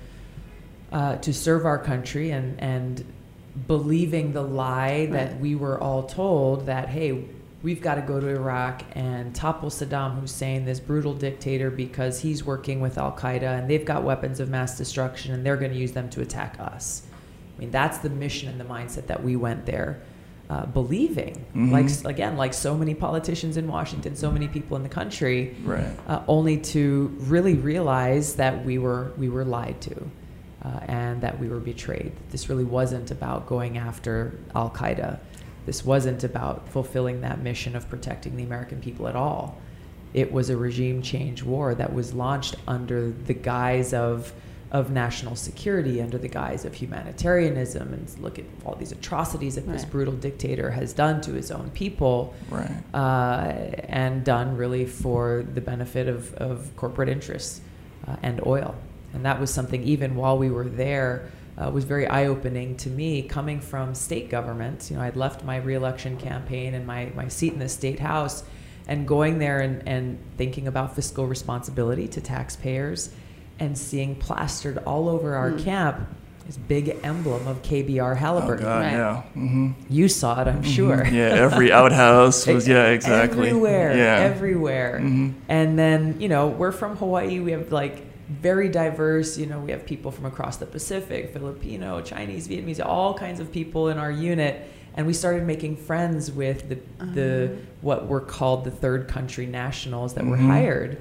uh, to serve our country and, and believing the lie right. that we were all told that, hey, we've got to go to Iraq and topple Saddam Hussein, this brutal dictator, because he's working with Al-Qaeda and they've got weapons of mass destruction and they're going to use them to attack us. I mean, that's the mission and the mindset that we went there uh, believing. Mm-hmm. Like, again, like so many politicians in Washington, so many people in the country, right. uh, only to really realize that we were we were lied to uh, and that we were betrayed. This really wasn't about going after Al-Qaeda. This wasn't about fulfilling that mission of protecting the American people at all. It was a regime change war that was launched under the guise of of national security, under the guise of humanitarianism, and look at all these atrocities that right. this brutal dictator has done to his own people, right. uh, and done really for the benefit of, of corporate interests uh, and oil. And that was something, even while we were there, Uh, was very eye-opening to me, coming from state government. You know, I'd left my re-election campaign and my, my seat in the state house and going there and, and thinking about fiscal responsibility to taxpayers and seeing plastered all over our mm. camp this big emblem of K B R Halliburton. Oh God, right? yeah. Mm-hmm. You saw it, I'm mm-hmm. sure. Yeah, every outhouse was, yeah, exactly. Everywhere, yeah. everywhere. Mm-hmm. And then, you know, we're from Hawaii. We have like very diverse. You know, we have people from across the Pacific, Filipino, Chinese, Vietnamese, all kinds of people in our unit. And we started making friends with the, uh-huh. the what were called the third country nationals that mm-hmm. were hired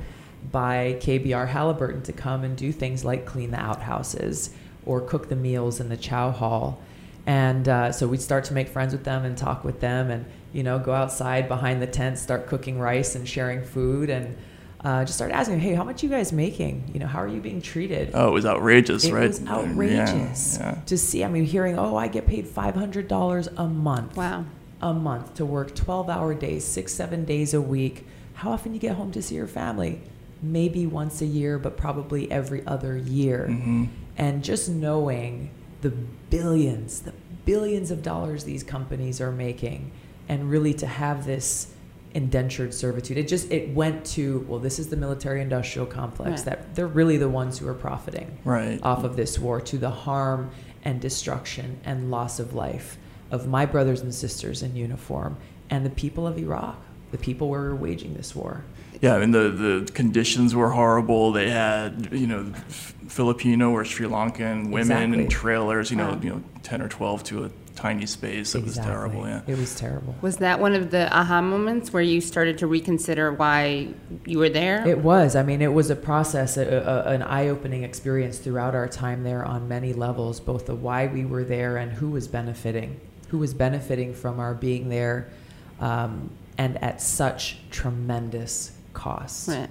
by K B R Halliburton to come and do things like clean the outhouses or cook the meals in the chow hall. And uh, so we'd start to make friends with them and talk with them and, you know, go outside behind the tent, start cooking rice and sharing food, and uh, just start asking, hey, how much are you guys making? You know, how are you being treated? Oh, it was outrageous, it right? It was outrageous yeah, yeah. to see. I mean, hearing, oh, I get paid five hundred dollars a month. Wow. A month to work twelve-hour days, six, seven days a week. How often you get home to see your family? Maybe once a year, but probably every other year. Mm-hmm. And just knowing the billions, the billions of dollars these companies are making, and really to have this indentured servitude, it just, it went to, well, this is the military industrial complex, right. that they're really the ones who are profiting right. off of this war, to the harm and destruction and loss of life of my brothers and sisters in uniform and the people of Iraq, the people where we were waging this war. Yeah, I mean, the, the conditions were horrible. They had, you know, Filipino or Sri Lankan women Exactly. in trailers, you know, Wow. you know, ten or twelve to a tiny space. It Exactly. was terrible, yeah. It was terrible. Was that one of the aha moments where you started to reconsider why you were there? It was. I mean, it was a process, a, a, an eye-opening experience throughout our time there on many levels, both the why we were there and who was benefiting, who was benefiting from our being there, um, and at such tremendous cost. Right.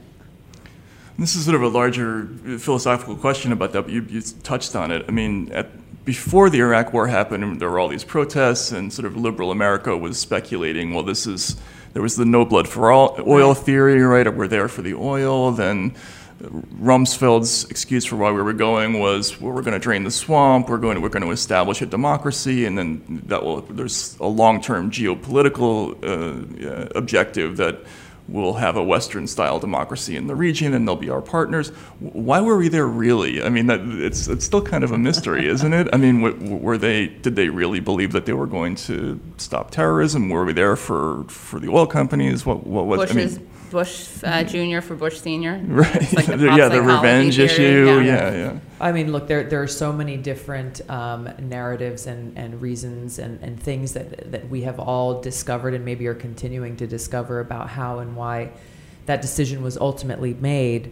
This is sort of a larger philosophical question about that, but you, you touched on it. I mean, at, before the Iraq War happened, there were all these protests, and sort of liberal America was speculating, well, this is, there was the no blood for all oil theory, right? We're there for the oil. Then Rumsfeld's excuse for why we were going was, well, we're going to drain the swamp, we're going to, we're going to establish a democracy, and then that will, there's a long-term geopolitical uh, uh, objective that we'll have a Western-style democracy in the region, and they'll be our partners. Why were we there, really? I mean, that, it's it's still kind of a mystery, isn't it? I mean, w- were they? Did they really believe that they were going to stop terrorism? Were we there for, for the oil companies? What what was? Bush's, I mean, Bush uh, Junior for Bush Senior. Right. Like the yeah, the revenge theory. issue. Yeah. yeah, yeah. I mean, look, there there are so many different um, narratives and, and reasons and, and things that that we have all discovered and maybe are continuing to discover about how and why that decision was ultimately made.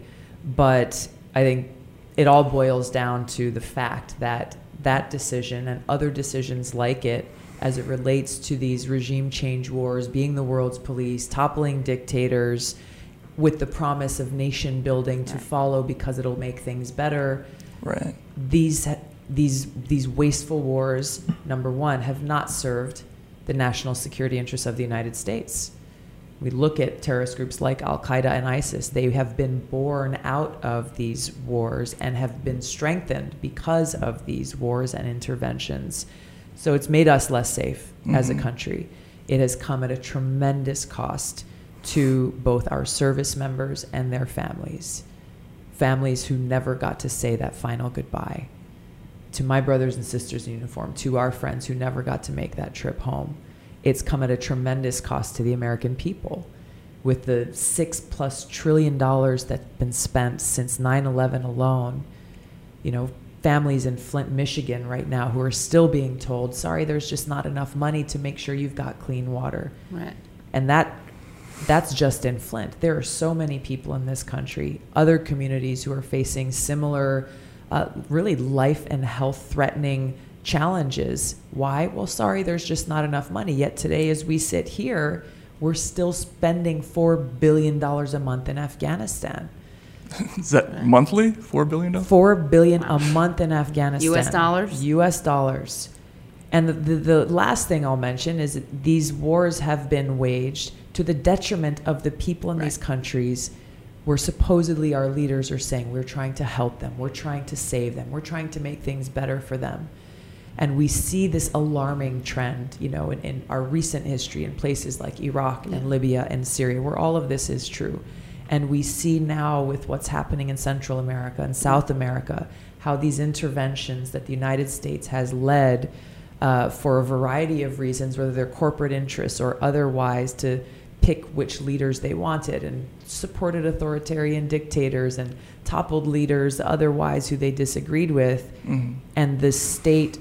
But I think it all boils down to the fact that that decision and other decisions like it, as it relates to these regime change wars, being the world's police, toppling dictators, with the promise of nation building to follow because it'll make things better. Right. These these these wasteful wars, number one, have not served the national security interests of the United States. We look at terrorist groups like Al-Qaeda and ISIS. They have been born out of these wars and have been strengthened because of these wars and interventions. So it's made us less safe mm-hmm. as a country. It has come at a tremendous cost to both our service members and their families. Families who never got to say that final goodbye. To my brothers and sisters in uniform, to our friends who never got to make that trip home. It's come at a tremendous cost to the American people. With the six plus trillion dollars that's been spent since nine eleven alone, you know, families in Flint, Michigan right now who are still being told, sorry, there's just not enough money to make sure you've got clean water. Right. And that that's just in Flint. There are so many people in this country, other communities who are facing similar, uh, really life and health threatening challenges. Why? Well, sorry, there's just not enough money. Yet today, as we sit here, we're still spending four billion dollars a month in Afghanistan. Is that monthly? Four billion dollars? Four billion a month in Afghanistan. U S dollars? U S dollars. And the, the, the last thing I'll mention is that these wars have been waged to the detriment of the people in right. these countries where supposedly our leaders are saying we're trying to help them, we're trying to save them, we're trying to make things better for them. And we see this alarming trend, you know, in, in our recent history in places like Iraq yeah. and Libya and Syria, where all of this is true. And we see now with what's happening in Central America and South America, how these interventions that the United States has led uh, for a variety of reasons, whether they're corporate interests or otherwise, to pick which leaders they wanted and supported authoritarian dictators and toppled leaders otherwise who they disagreed with. Mm-hmm. And the state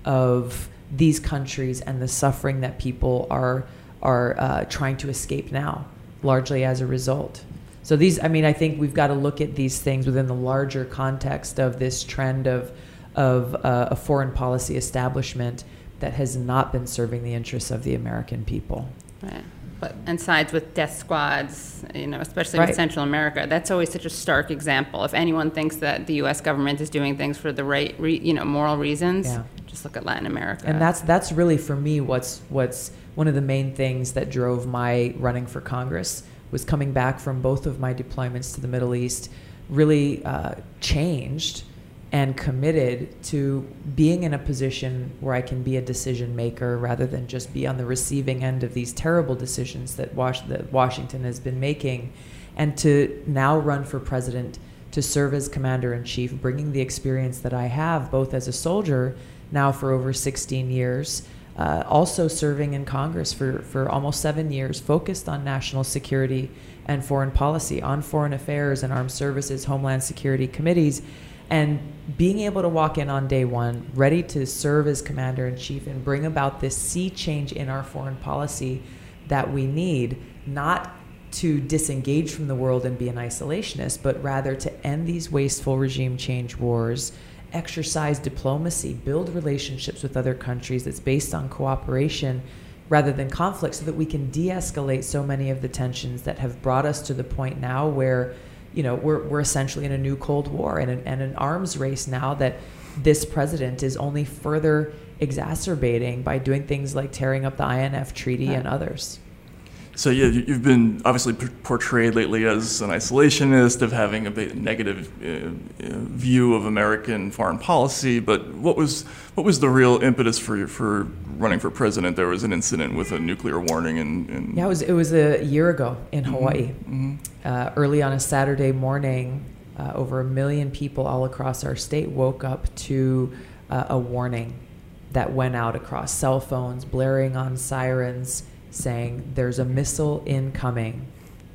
of these countries and the suffering that people are are uh, trying to escape now, largely as a result. So these, I mean, I think we've got to look at these things within the larger context of this trend of of uh, a foreign policy establishment that has not been serving the interests of the American people. Right. But, and sides with death squads, you know, especially right. with Central America. That's always such a stark example. If anyone thinks that the U S government is doing things for the right, re, you know, moral reasons, yeah. just look at Latin America. And that's that's really, for me, what's what's one of the main things that drove my running for Congress was coming back from both of my deployments to the Middle East, really uh, changed and committed to being in a position where I can be a decision maker rather than just be on the receiving end of these terrible decisions that, Was- that Washington has been making, and to now run for president, to serve as commander-in-chief, bringing the experience that I have both as a soldier now for over sixteen years, uh, also serving in Congress for, for almost seven years, focused on national security and foreign policy, on foreign affairs and armed services, homeland security committees, and being able to walk in on day one, ready to serve as commander-in-chief and bring about this sea change in our foreign policy that we need, not to disengage from the world and be an isolationist, but rather to end these wasteful regime change wars, exercise diplomacy, build relationships with other countries that's based on cooperation rather than conflict, so that we can de-escalate so many of the tensions that have brought us to the point now where, you know, we're we're essentially in a new Cold War and an, and an arms race now that this president is only further exacerbating by doing things like tearing up the I N F Treaty right. and others. So yeah, you've been obviously portrayed lately as an isolationist, of having a negative uh, view of American foreign policy. But what was what was the real impetus for for running for president? There was an incident with a nuclear warning, and in, in yeah, it was it was a year ago in Hawaii. Mm-hmm. Uh, early on a Saturday morning, uh, over a million people all across our state woke up to uh, a warning that went out across cell phones, blaring on sirens, saying there's a missile incoming.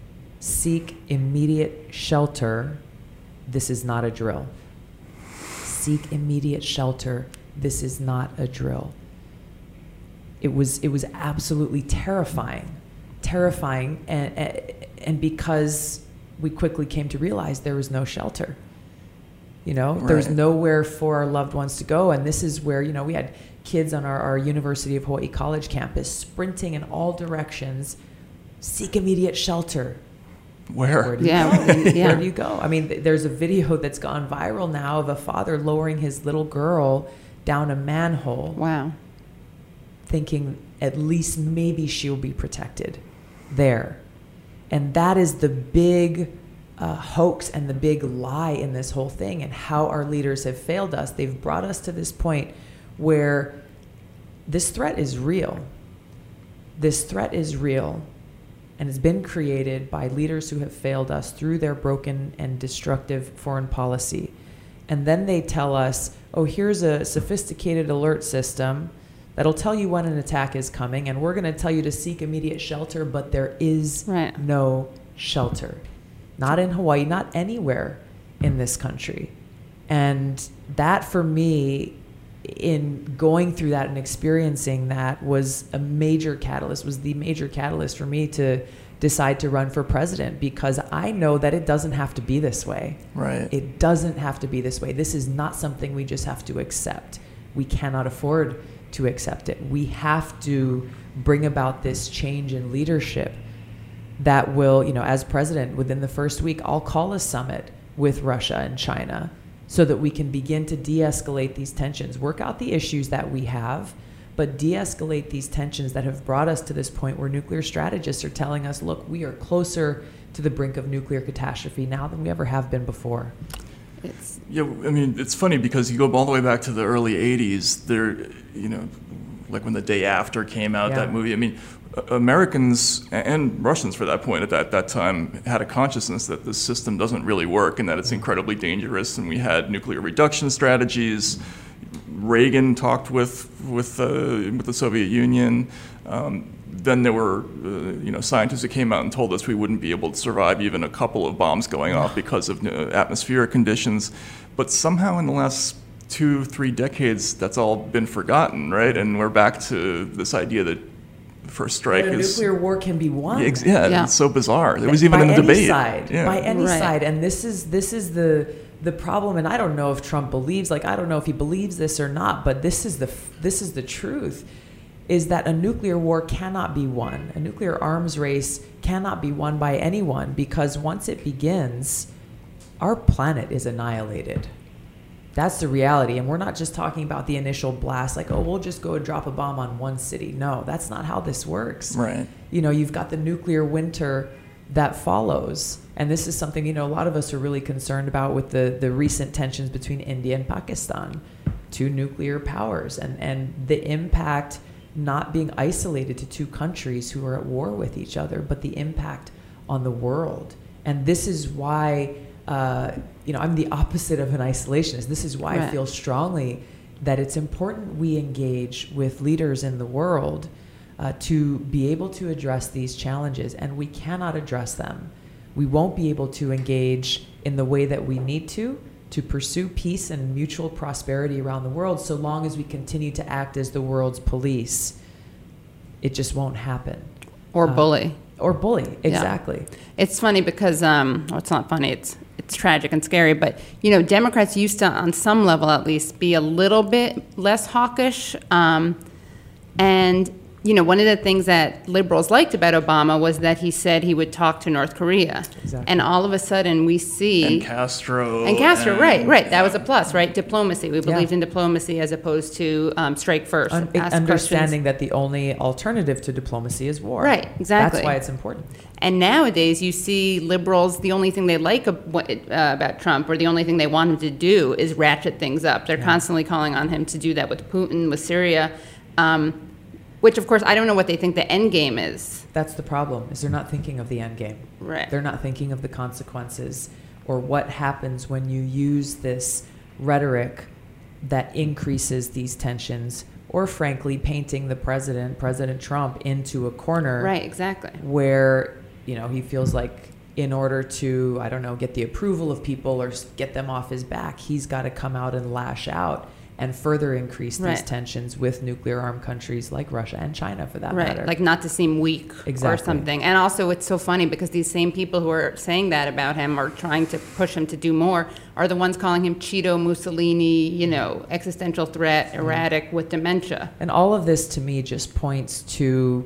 Seek immediate shelter. This is not a drill. Seek immediate shelter. This is not a drill. It was it was absolutely terrifying, terrifying, and and because we quickly came to realize there was no shelter. You know, right. There's nowhere for our loved ones to go, and this is where, you know, we had kids on our, our University of Hawaii College campus sprinting in all directions, seek immediate shelter. Where? Where do you yeah. go? yeah. Where do you go? I mean, th- there's a video that's gone viral now of a father lowering his little girl down a manhole. Wow. Thinking at least maybe she'll be protected there. And that is the big uh, hoax and the big lie in this whole thing, and how our leaders have failed us. They've brought us to this point where this threat is real. This threat is real, and it's been created by leaders who have failed us through their broken and destructive foreign policy. And then they tell us, oh, here's a sophisticated alert system that'll tell you when an attack is coming, and we're going to tell you to seek immediate shelter, but there is right. no shelter. Not in Hawaii, not anywhere in this country. And that, for me, in going through that and experiencing that, was a major catalyst, was the major catalyst for me to decide to run for president, because I know that it doesn't have to be this way. Right. It doesn't have to be this way. This is not something we just have to accept. We cannot afford to accept it. We have to bring about this change in leadership that will, you know, as president, within the first week, I'll call a summit with Russia and China so that we can begin to de-escalate these tensions, work out the issues that we have, but de-escalate these tensions that have brought us to this point where nuclear strategists are telling us, look, we are closer to the brink of nuclear catastrophe now than we ever have been before. It's yeah, I mean, it's funny because you go all the way back to the early eighties. There, you know, like when The Day After came out, yeah. that movie. I mean, Americans and Russians, for that point at that, that time, had a consciousness that this system doesn't really work and that it's incredibly dangerous. And we had nuclear reduction strategies. Reagan talked with with uh, with the Soviet Union. Um, then there were, uh, you know, scientists who came out and told us we wouldn't be able to survive even a couple of bombs going off because of uh, atmospheric conditions. But somehow in the last two, three decades, that's all been forgotten, right? And we're back to this idea that first strike but a is nuclear war can be won. Yeah, ex- yeah, Yeah. it's so bizarre. It was even by in the any debate. Side, Yeah. By any Right. side, and this is this is the the problem. And I don't know if Trump believes, like I don't know if he believes this or not, but this is the this is the truth. Is that a nuclear war cannot be won. A nuclear arms race cannot be won by anyone, because once it begins, our planet is annihilated. That's the reality. And we're not just talking about the initial blast, like, oh, we'll just go and drop a bomb on one city. No, that's not how this works. Right. You know, you've got the nuclear winter that follows. And this is something, you know, a lot of us are really concerned about with the, the recent tensions between India and Pakistan, two nuclear powers, and, and the impact not being isolated to two countries who are at war with each other, but the impact on the world. And this is why, uh, you know, I'm the opposite of an isolationist. This is why Right. I feel strongly that it's important we engage with leaders in the world uh, to be able to address these challenges. And we cannot address them. We won't be able to engage in the way that we need to to pursue peace and mutual prosperity around the world, so long as we continue to act as the world's police. It just won't happen. Or Uh, bully. Or bully, exactly. Yeah. It's funny because, um, well, it's not funny, it's it's tragic and scary, but, you know, Democrats used to, on some level at least, be a little bit less hawkish. Um, and, you know, one of the things that liberals liked about Obama was that he said he would talk to North Korea. Exactly. And all of a sudden we see... And Castro. And Castro, and- right, right. That was a plus, right? Diplomacy. We believed Yeah. in diplomacy as opposed to um, strike first. Un- ask understanding questions. that the only alternative to diplomacy is war. Right, exactly. That's why it's important. And nowadays, you see liberals, the only thing they like ab- what- uh, about Trump, or the only thing they want him to do, is ratchet things up. They're constantly calling on him to do that with Putin, with Syria, um, which, of course, I don't know what they think the end game is. That's the problem, is they're not thinking of the end game. Right. They're not thinking of the consequences or what happens when you use this rhetoric that increases these tensions, or frankly, painting the president, President Trump, into a corner. Right, exactly. Where, you know, he feels like in order to, I don't know, get the approval of people or s- get them off his back, he's got to come out and lash out and further increase these Right. tensions with nuclear-armed countries like Russia and China, for that Right, matter. like not to seem weak or Exactly. something. And also, it's so funny because these same people who are saying that about him or trying to push him to do more are the ones calling him Cheeto Mussolini, you know, existential threat, erratic with dementia. And all of this, to me, just points to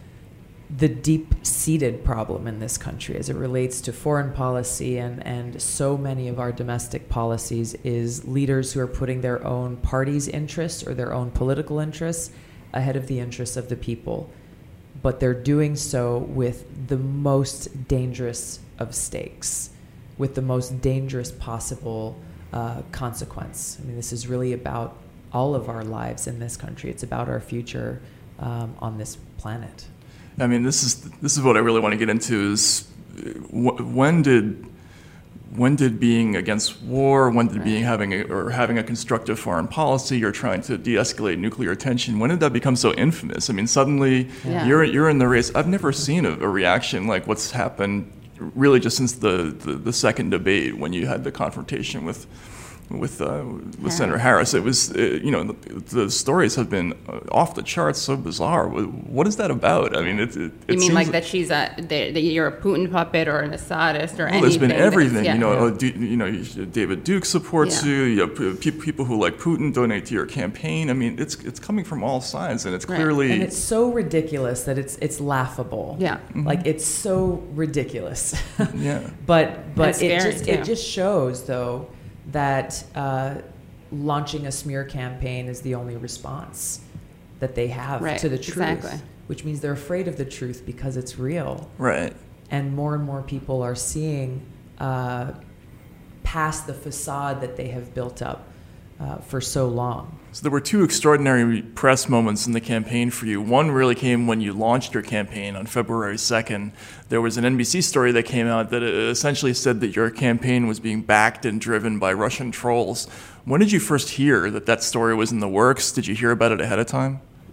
the deep-seated problem in this country as it relates to foreign policy, and, and so many of our domestic policies is leaders who are putting their own party's interests or their own political interests ahead of the interests of the people. But they're doing so with the most dangerous of stakes, with the most dangerous possible uh, consequence. I mean, this is really about all of our lives in this country. It's about our future um, on this planet. I mean, this is this is what I really want to get into. Is wh- when did when did being against war, when did being having a, or having a constructive foreign policy, or trying to de-escalate nuclear tension, when did that become so infamous? I mean, suddenly Yeah. you're you're in the race. I've never seen a, a reaction like what's happened, really, just since the, the, the second debate when you had the confrontation with. with uh, with Harris. Senator Harris. It was, uh, you know, the, the stories have been uh, off the charts, so bizarre. What, what is that about? I mean, it, it, it You mean seems like that she's a, that that you're a Putin puppet or an Assadist or well, anything? there's been that's- everything. yeah. You know, oh, do, you know, David Duke supports Yeah. you. You have pe- people who like Putin donate to your campaign. I mean, it's it's coming from all sides, and it's Right. clearly And it's so ridiculous that it's it's laughable. Yeah. Like it's so ridiculous. yeah. But but it scary, just too. it just shows though that uh, launching a smear campaign is the only response that they have Right, to the truth, exactly. which means they're afraid of the truth because it's real. Right. And more and more people are seeing uh, past the facade that they have built up uh, for so long. So there were two extraordinary press moments in the campaign for you. One really came when you launched your campaign on February second. There was an N B C story that came out that essentially said that your campaign was being backed and driven by Russian trolls. When did you first hear that that story was in the works? Did you hear about it ahead of time?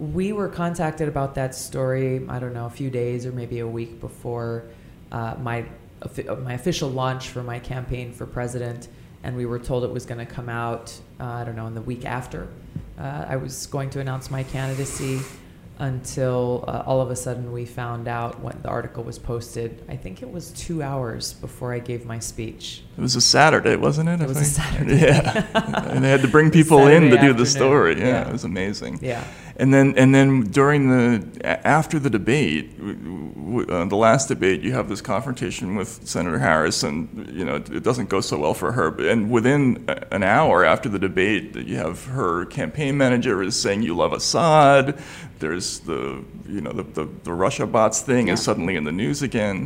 we were contacted about that story, I don't know, a few days or maybe a week before uh, my my official launch for my campaign for president, and we were told it was going to come out, uh, I don't know, in the week after uh, I was going to announce my candidacy, until uh, all of a sudden we found out when the article was posted. I think it was two hours before I gave my speech. It was a Saturday, wasn't it? It was a Saturday. Yeah. And they had to bring people Saturday in to do afternoon. the story. Yeah, Yeah. It was amazing. Yeah. And then, and then during the a- after the debate, w- w- uh, the last debate, you have this confrontation with Senator Harris, and you know it, it doesn't go so well for her. But- And within a- an hour after the debate, you have her campaign manager is saying you love Assad. There's the you know the the, the Russia bots thing Yeah. is suddenly in the news again.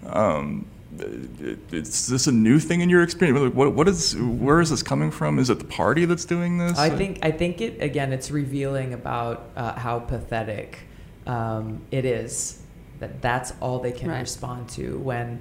Um, it, is this a new thing in your experience? What, what is where is this coming from? Is it the party that's doing this? I think I think it again. It's revealing about uh, how pathetic um, it is that that's all they can Right. respond to when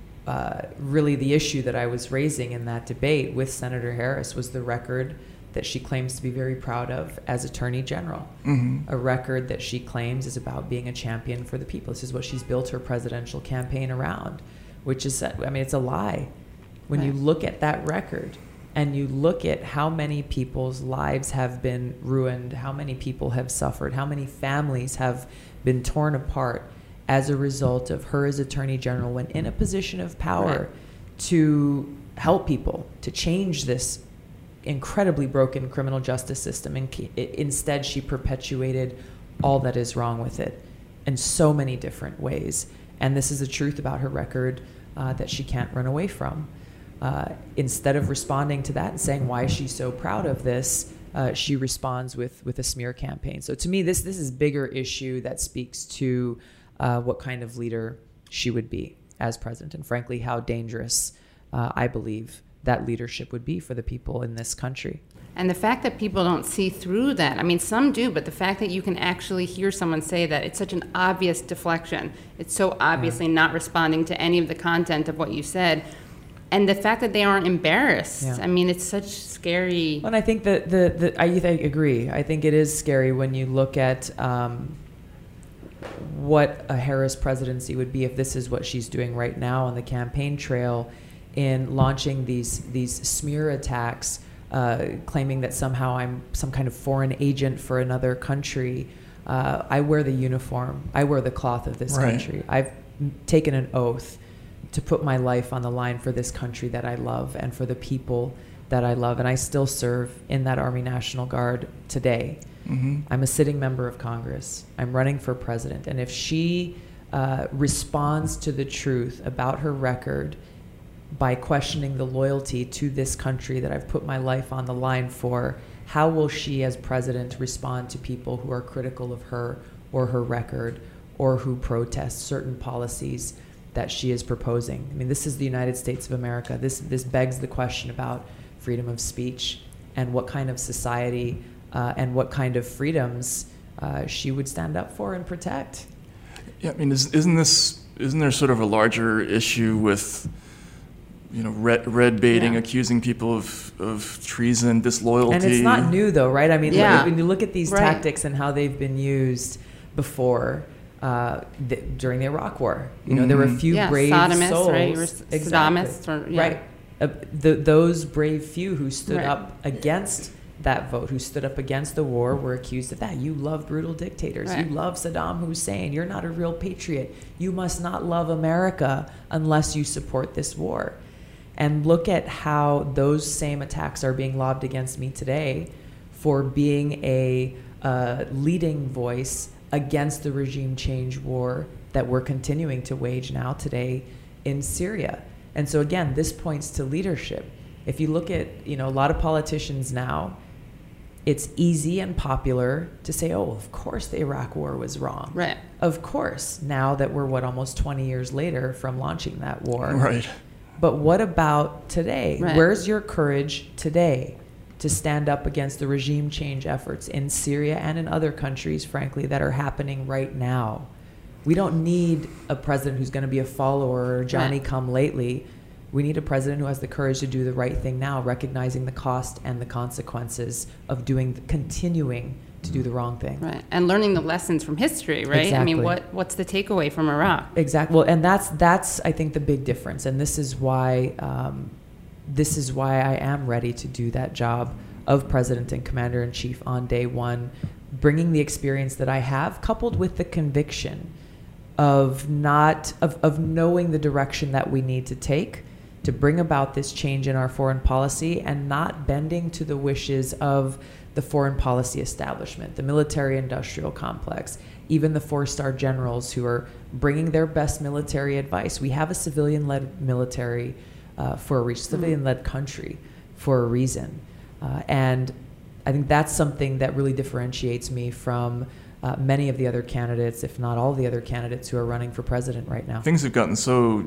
uh, really the issue that I was raising in that debate with Senator Harris was the record that she claims to be very proud of as Attorney General. Mm-hmm. A record that she claims is about being a champion for the people. This is what she's built her presidential campaign around, which is, I mean, it's a lie. When you Right. look at that record and you look at how many people's lives have been ruined, how many people have suffered, how many families have been torn apart as a result of her as Attorney General when in a position of power Right. to help people, to change this incredibly broken criminal justice system. And instead, she perpetuated all that is wrong with it in so many different ways. And this is the truth about her record uh, that she can't run away from. Uh, instead of responding to that and saying why she's so proud of this, uh, she responds with with a smear campaign. So to me, this this is a bigger issue that speaks to uh, what kind of leader she would be as president, and frankly, how dangerous uh, I believe that leadership would be for the people in this country. And the fact that people don't see through that, I mean, some do, but the fact that you can actually hear someone say that, it's such an obvious deflection. It's so obviously yeah. not responding to any of the content of what you said. And the fact that they aren't embarrassed, yeah. I mean, it's such scary. And I think that the, the I, I agree. I think it is scary when you look at um, what a Harris presidency would be if this is what she's doing right now on the campaign trail in launching these these smear attacks, uh, claiming that somehow I'm some kind of foreign agent for another country. Uh, I wear the uniform. I wear the cloth of this right. country. I've taken an oath to put my life on the line for this country that I love and for the people that I love. And I still serve in that Army National Guard today. Mm-hmm. I'm a sitting member of Congress. I'm running for president. And if she uh, responds to the truth about her record by questioning the loyalty to this country that I've put my life on the line for, how will she as president respond to people who are critical of her or her record or who protest certain policies that she is proposing? I mean, this is the United States of America. This this begs the question about freedom of speech and what kind of society uh, and what kind of freedoms uh, she would stand up for and protect. Yeah, I mean, is, isn't this isn't there sort of a larger issue with, you know, red, red baiting, Yeah. accusing people of, of treason, disloyalty? And it's not new, though, right? I mean, Yeah. look, when you look at these Right. tactics and how they've been used before uh, th- during the Iraq War, you know, there were a Mhm. few Yeah, brave sodomists, souls. right? Or s- sodomists or- yeah. Right. Uh, the, those brave few who stood Right. up against that vote, who stood up against the war, were accused of that. You love brutal dictators. Right. You love Saddam Hussein. You're not a real patriot. You must not love America unless you support this war. And look at how those same attacks are being lobbed against me today for being a uh, leading voice against the regime change war that we're continuing to wage now today in Syria. And so again, this points to leadership. If you look at, you know, a lot of politicians now, it's easy and popular to say, oh, of course the Iraq war was wrong. Right. Of course, now that we're, what, almost twenty years later from launching that war. Right. But what about today? Right. Where's your courage today to stand up against the regime change efforts in Syria and in other countries, frankly, that are happening right now? We don't need a president who's going to be a follower or Johnny Right. come lately. We need a president who has the courage to do the right thing now, recognizing the cost and the consequences of doing, continuing to do the wrong thing. Right, and learning the lessons from history, right? Exactly. I mean, what what's the takeaway from Iraq? Exactly. Well, and that's that's I think the big difference, and this is why um, this is why I am ready to do that job of president and commander in chief on day one, bringing the experience that I have, coupled with the conviction of not of, of knowing the direction that we need to take to bring about this change in our foreign policy, and not bending to the wishes of the foreign policy establishment, the military-industrial complex, even the four-star generals who are bringing their best military advice. We have a civilian-led military uh, for a reason, civilian-led country for a reason. Uh, and I think that's something that really differentiates me from uh, many of the other candidates, if not all the other candidates who are running for president right now. Things have gotten so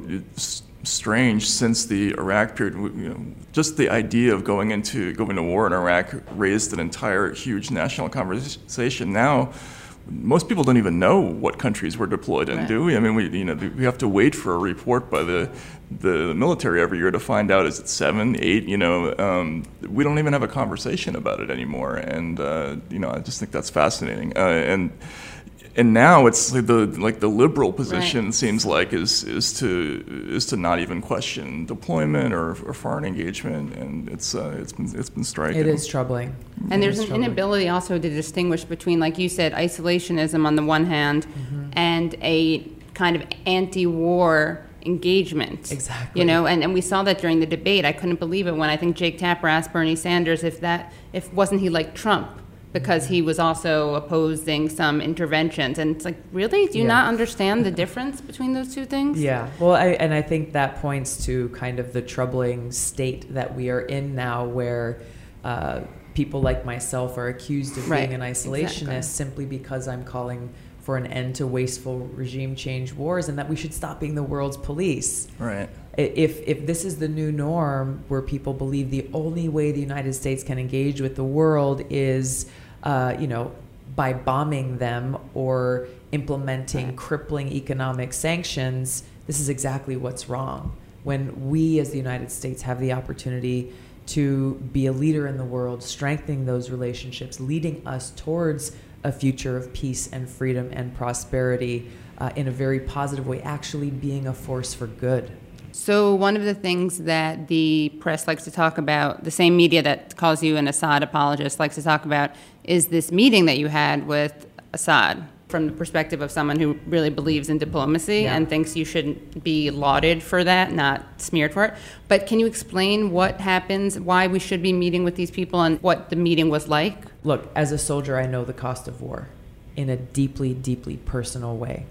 strange since the Iraq period. You know, just the idea of going into going to war in Iraq raised an entire huge national conversation. Now, most people don't even know what countries we're deployed in, right. do we? I mean, we you know we have to wait for a report by the the military every year to find out is it seven, eight. You know, um, we don't even have a conversation about it anymore, and uh, you know, I just think that's fascinating. Uh, and and now it's like the like the liberal position right. seems like is is to is to not even question deployment or, or foreign engagement, and it's uh, it's been it's been striking. It is troubling. And there's an troubling. inability also to distinguish between, like you said, isolationism on the one hand mm-hmm. and a kind of anti-war engagement. Exactly. You know, and, and we saw that during the debate. I couldn't believe it when I think Jake Tapper asked Bernie Sanders if that if wasn't he like Trump, because he was also opposing some interventions. And it's like, really? Do you yeah. not understand the difference between those two things? Yeah. Well, I, and I think that points to kind of the troubling state that we are in now, where uh, people like myself are accused of right. being an isolationist exactly. simply because I'm calling for an end to wasteful regime change wars, and that we should stop being the world's police. Right. If if this is the new norm, where people believe the only way the United States can engage with the world is, uh, you know, by bombing them or implementing right. crippling economic sanctions, this is exactly what's wrong. When we as the United States have the opportunity to be a leader in the world, strengthening those relationships, leading us towards a future of peace and freedom and prosperity uh, in a very positive way, actually being a force for good. So one of the things that the press likes to talk about, the same media that calls you an Assad apologist likes to talk about, is this meeting that you had with Assad, from the perspective of someone who really believes in diplomacy yeah. and thinks you shouldn't be lauded for that, not smeared for it. But can you explain what happens, why we should be meeting with these people, and what the meeting was like? Look, as a soldier, I know the cost of war in a deeply, deeply personal way.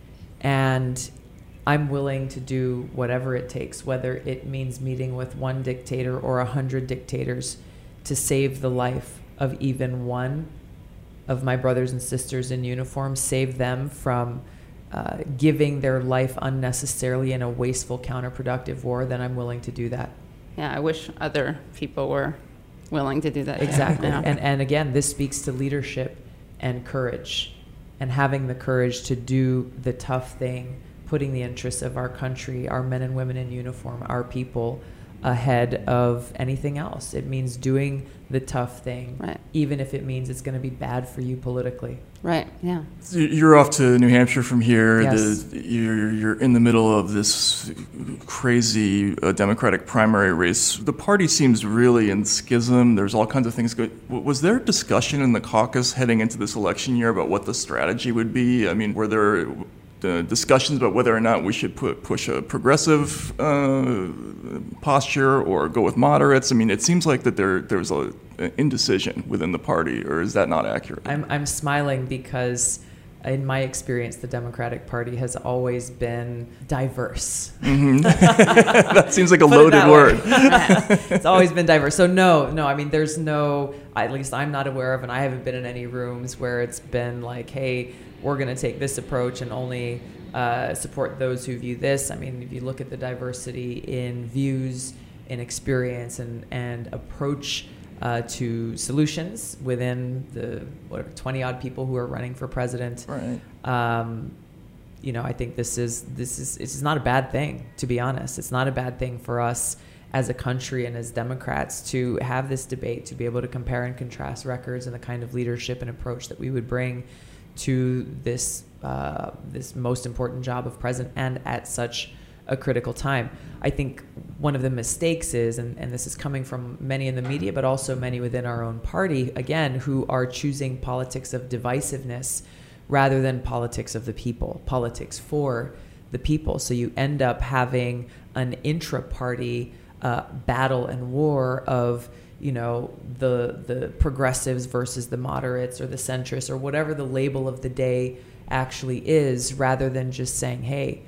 And I'm willing to do whatever it takes, whether it means meeting with one dictator or a hundred dictators, to save the life of even one of my brothers and sisters in uniform, save them from uh, giving their life unnecessarily in a wasteful, counterproductive war, then I'm willing to do that. Yeah, I wish other people were willing to do that. Exactly. Yeah. And, and again, this speaks to leadership and courage, and having the courage to do the tough thing, putting the interests of our country, our men and women in uniform, our people, ahead of anything else. It means doing the tough thing, right. even if it means it's going to be bad for you politically. Right, yeah. So you're off to New Hampshire from here. Yes. The, you're, you're in the middle of this crazy uh, Democratic primary race. The party seems really in schism. There's all kinds of things going. Was there discussion in the caucus heading into this election year about what the strategy would be? I mean, were there uh, discussions about whether or not we should put, push a progressive uh, posture or go with moderates? I mean, it seems like that there there's a an indecision within the party, or is that not accurate? I'm I'm smiling because, in my experience, the Democratic Party has always been diverse. Mm-hmm. That seems like a loaded word. It's always been diverse. So no, no, I mean, there's no, at least I'm not aware of, and I haven't been in any rooms where it's been like, hey, we're going to take this approach and only uh, support those who view this. I mean, if you look at the diversity in views, in experience, and, and approach Uh, to solutions within the whatever twenty odd people who are running for president. Right. Um, you know, I think this is this is it's not a bad thing, to be honest. It's not a bad thing for us as a country and as Democrats to have this debate, to be able to compare and contrast records and the kind of leadership and approach that we would bring to this uh, this most important job of president, and at such a critical time. I think one of the mistakes is, and, and this is coming from many in the media, but also many within our own party, again, who are choosing politics of divisiveness rather than politics of the people, politics for the people. So you end up having an intra-party uh, battle and war of, you know, the the progressives versus the moderates or the centrists or whatever the label of the day actually is, rather than just saying, hey,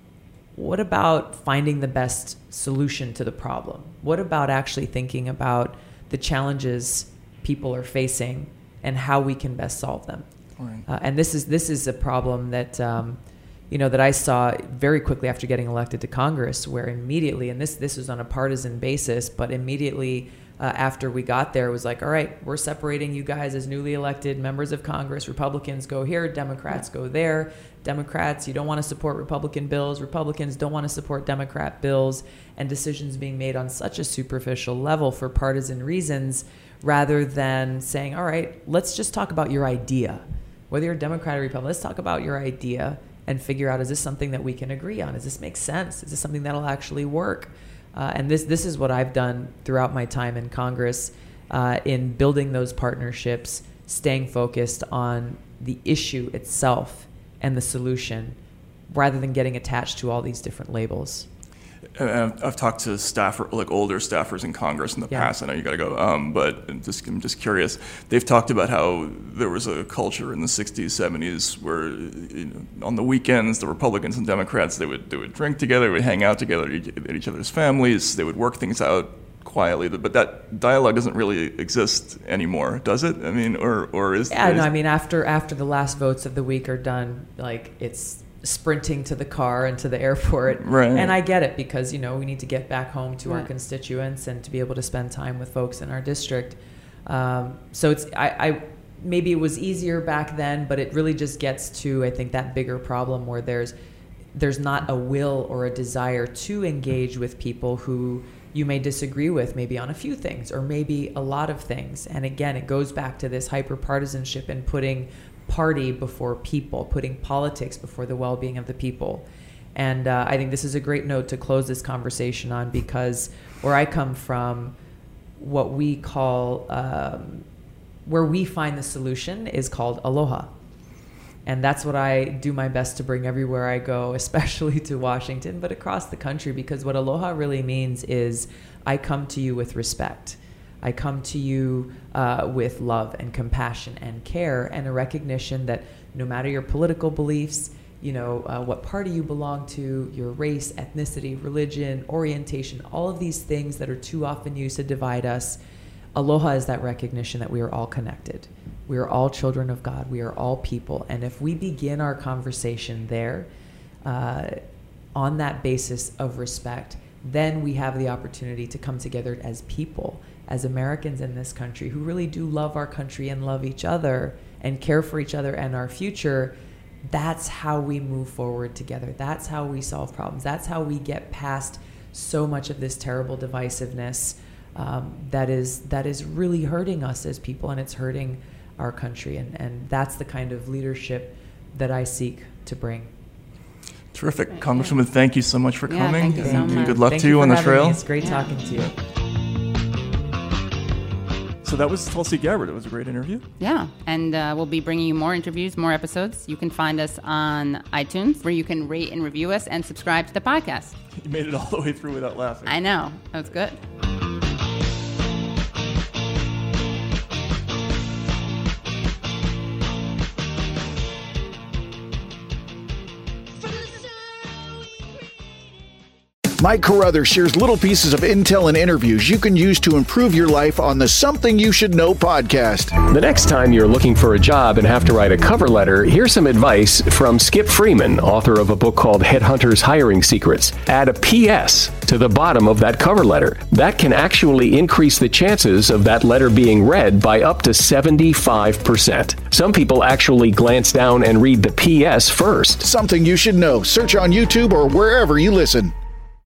what about finding the best solution to the problem? What about actually thinking about the challenges people are facing and how we can best solve them? Right. Uh, and this is this is a problem that um, you know that I saw very quickly after getting elected to Congress, where immediately, and this this was on a partisan basis, but immediately uh, after we got there, it was like, all right, we're separating you guys as newly elected members of Congress. Republicans go here, Democrats go there. Democrats, you don't want to support Republican bills. Republicans don't want to support Democrat bills, and decisions being made on such a superficial level for partisan reasons, rather than saying, all right, let's just talk about your idea. Whether you're a Democrat or Republican, let's talk about your idea and figure out, is this something that we can agree on? Does this make sense? Is this something that'll actually work? Uh, and this this is what I've done throughout my time in Congress uh, in building those partnerships, staying focused on the issue itself and the solution, rather than getting attached to all these different labels. Uh, I've talked to staffer, like older staffers in Congress in the Yeah. past. I know you got to go, um, but just, I'm just curious. They've talked about how there was a culture in the sixties, seventies, where you know, on the weekends, the Republicans and Democrats, they would they would drink together, they would hang out together at each other's families, they would work things out quietly. But that dialogue doesn't really exist anymore, does it? I mean, or or is Yeah, is, no, I mean, after after the last votes of the week are done, like, it's sprinting to the car and to the airport. Right. And I get it, because, you know, we need to get back home to our Right. constituents and to be able to spend time with folks in our district. Um, so it's, I, I, maybe it was easier back then, but it really just gets to, I think, that bigger problem where there's, there's not a will or a desire to engage with people who you may disagree with, maybe on a few things or maybe a lot of things. And again, it goes back to this hyper-partisanship and putting party before people, putting politics before the well-being of the people. And uh, I think this is a great note to close this conversation on, because where I come from, what we call, um, where we find the solution is called aloha. And that's what I do my best to bring everywhere I go, especially to Washington, but across the country, because what aloha really means is I come to you with respect. I come to you uh, with love and compassion and care, and a recognition that no matter your political beliefs, you know, uh, what party you belong to, your race, ethnicity, religion, orientation, all of these things that are too often used to divide us, aloha is that recognition that we are all connected. We are all children of God. We are all people. And if we begin our conversation there, uh, on that basis of respect, then we have the opportunity to come together as people, as Americans in this country who really do love our country and love each other and care for each other and our future. That's how we move forward together. That's how we solve problems. That's how we get past so much of this terrible divisiveness um, that is that is really hurting us as people, and it's hurting our country. And, and that's the kind of leadership that I seek to bring. Terrific. Right, Congresswoman, yeah. thank you so much for yeah, coming. Thank you so and much. Good luck thank to you, you on the trail. Me. It's great yeah. talking to you. So that was Tulsi Gabbard. It was a great interview. Yeah, and uh, we'll be bringing you more interviews, more episodes. You can find us on iTunes, where you can rate and review us and subscribe to the podcast. You made it all the way through without laughing. I know. That was good. Mike Carruthers shares little pieces of intel and interviews you can use to improve your life on the Something You Should Know podcast. The next time you're looking for a job and have to write a cover letter, here's some advice from Skip Freeman, author of a book called Headhunters Hiring Secrets. Add a P S to the bottom of that cover letter. That can actually increase the chances of that letter being read by up to seventy-five percent. Some people actually glance down and read the P S first. Something You Should Know. Search on YouTube or wherever you listen.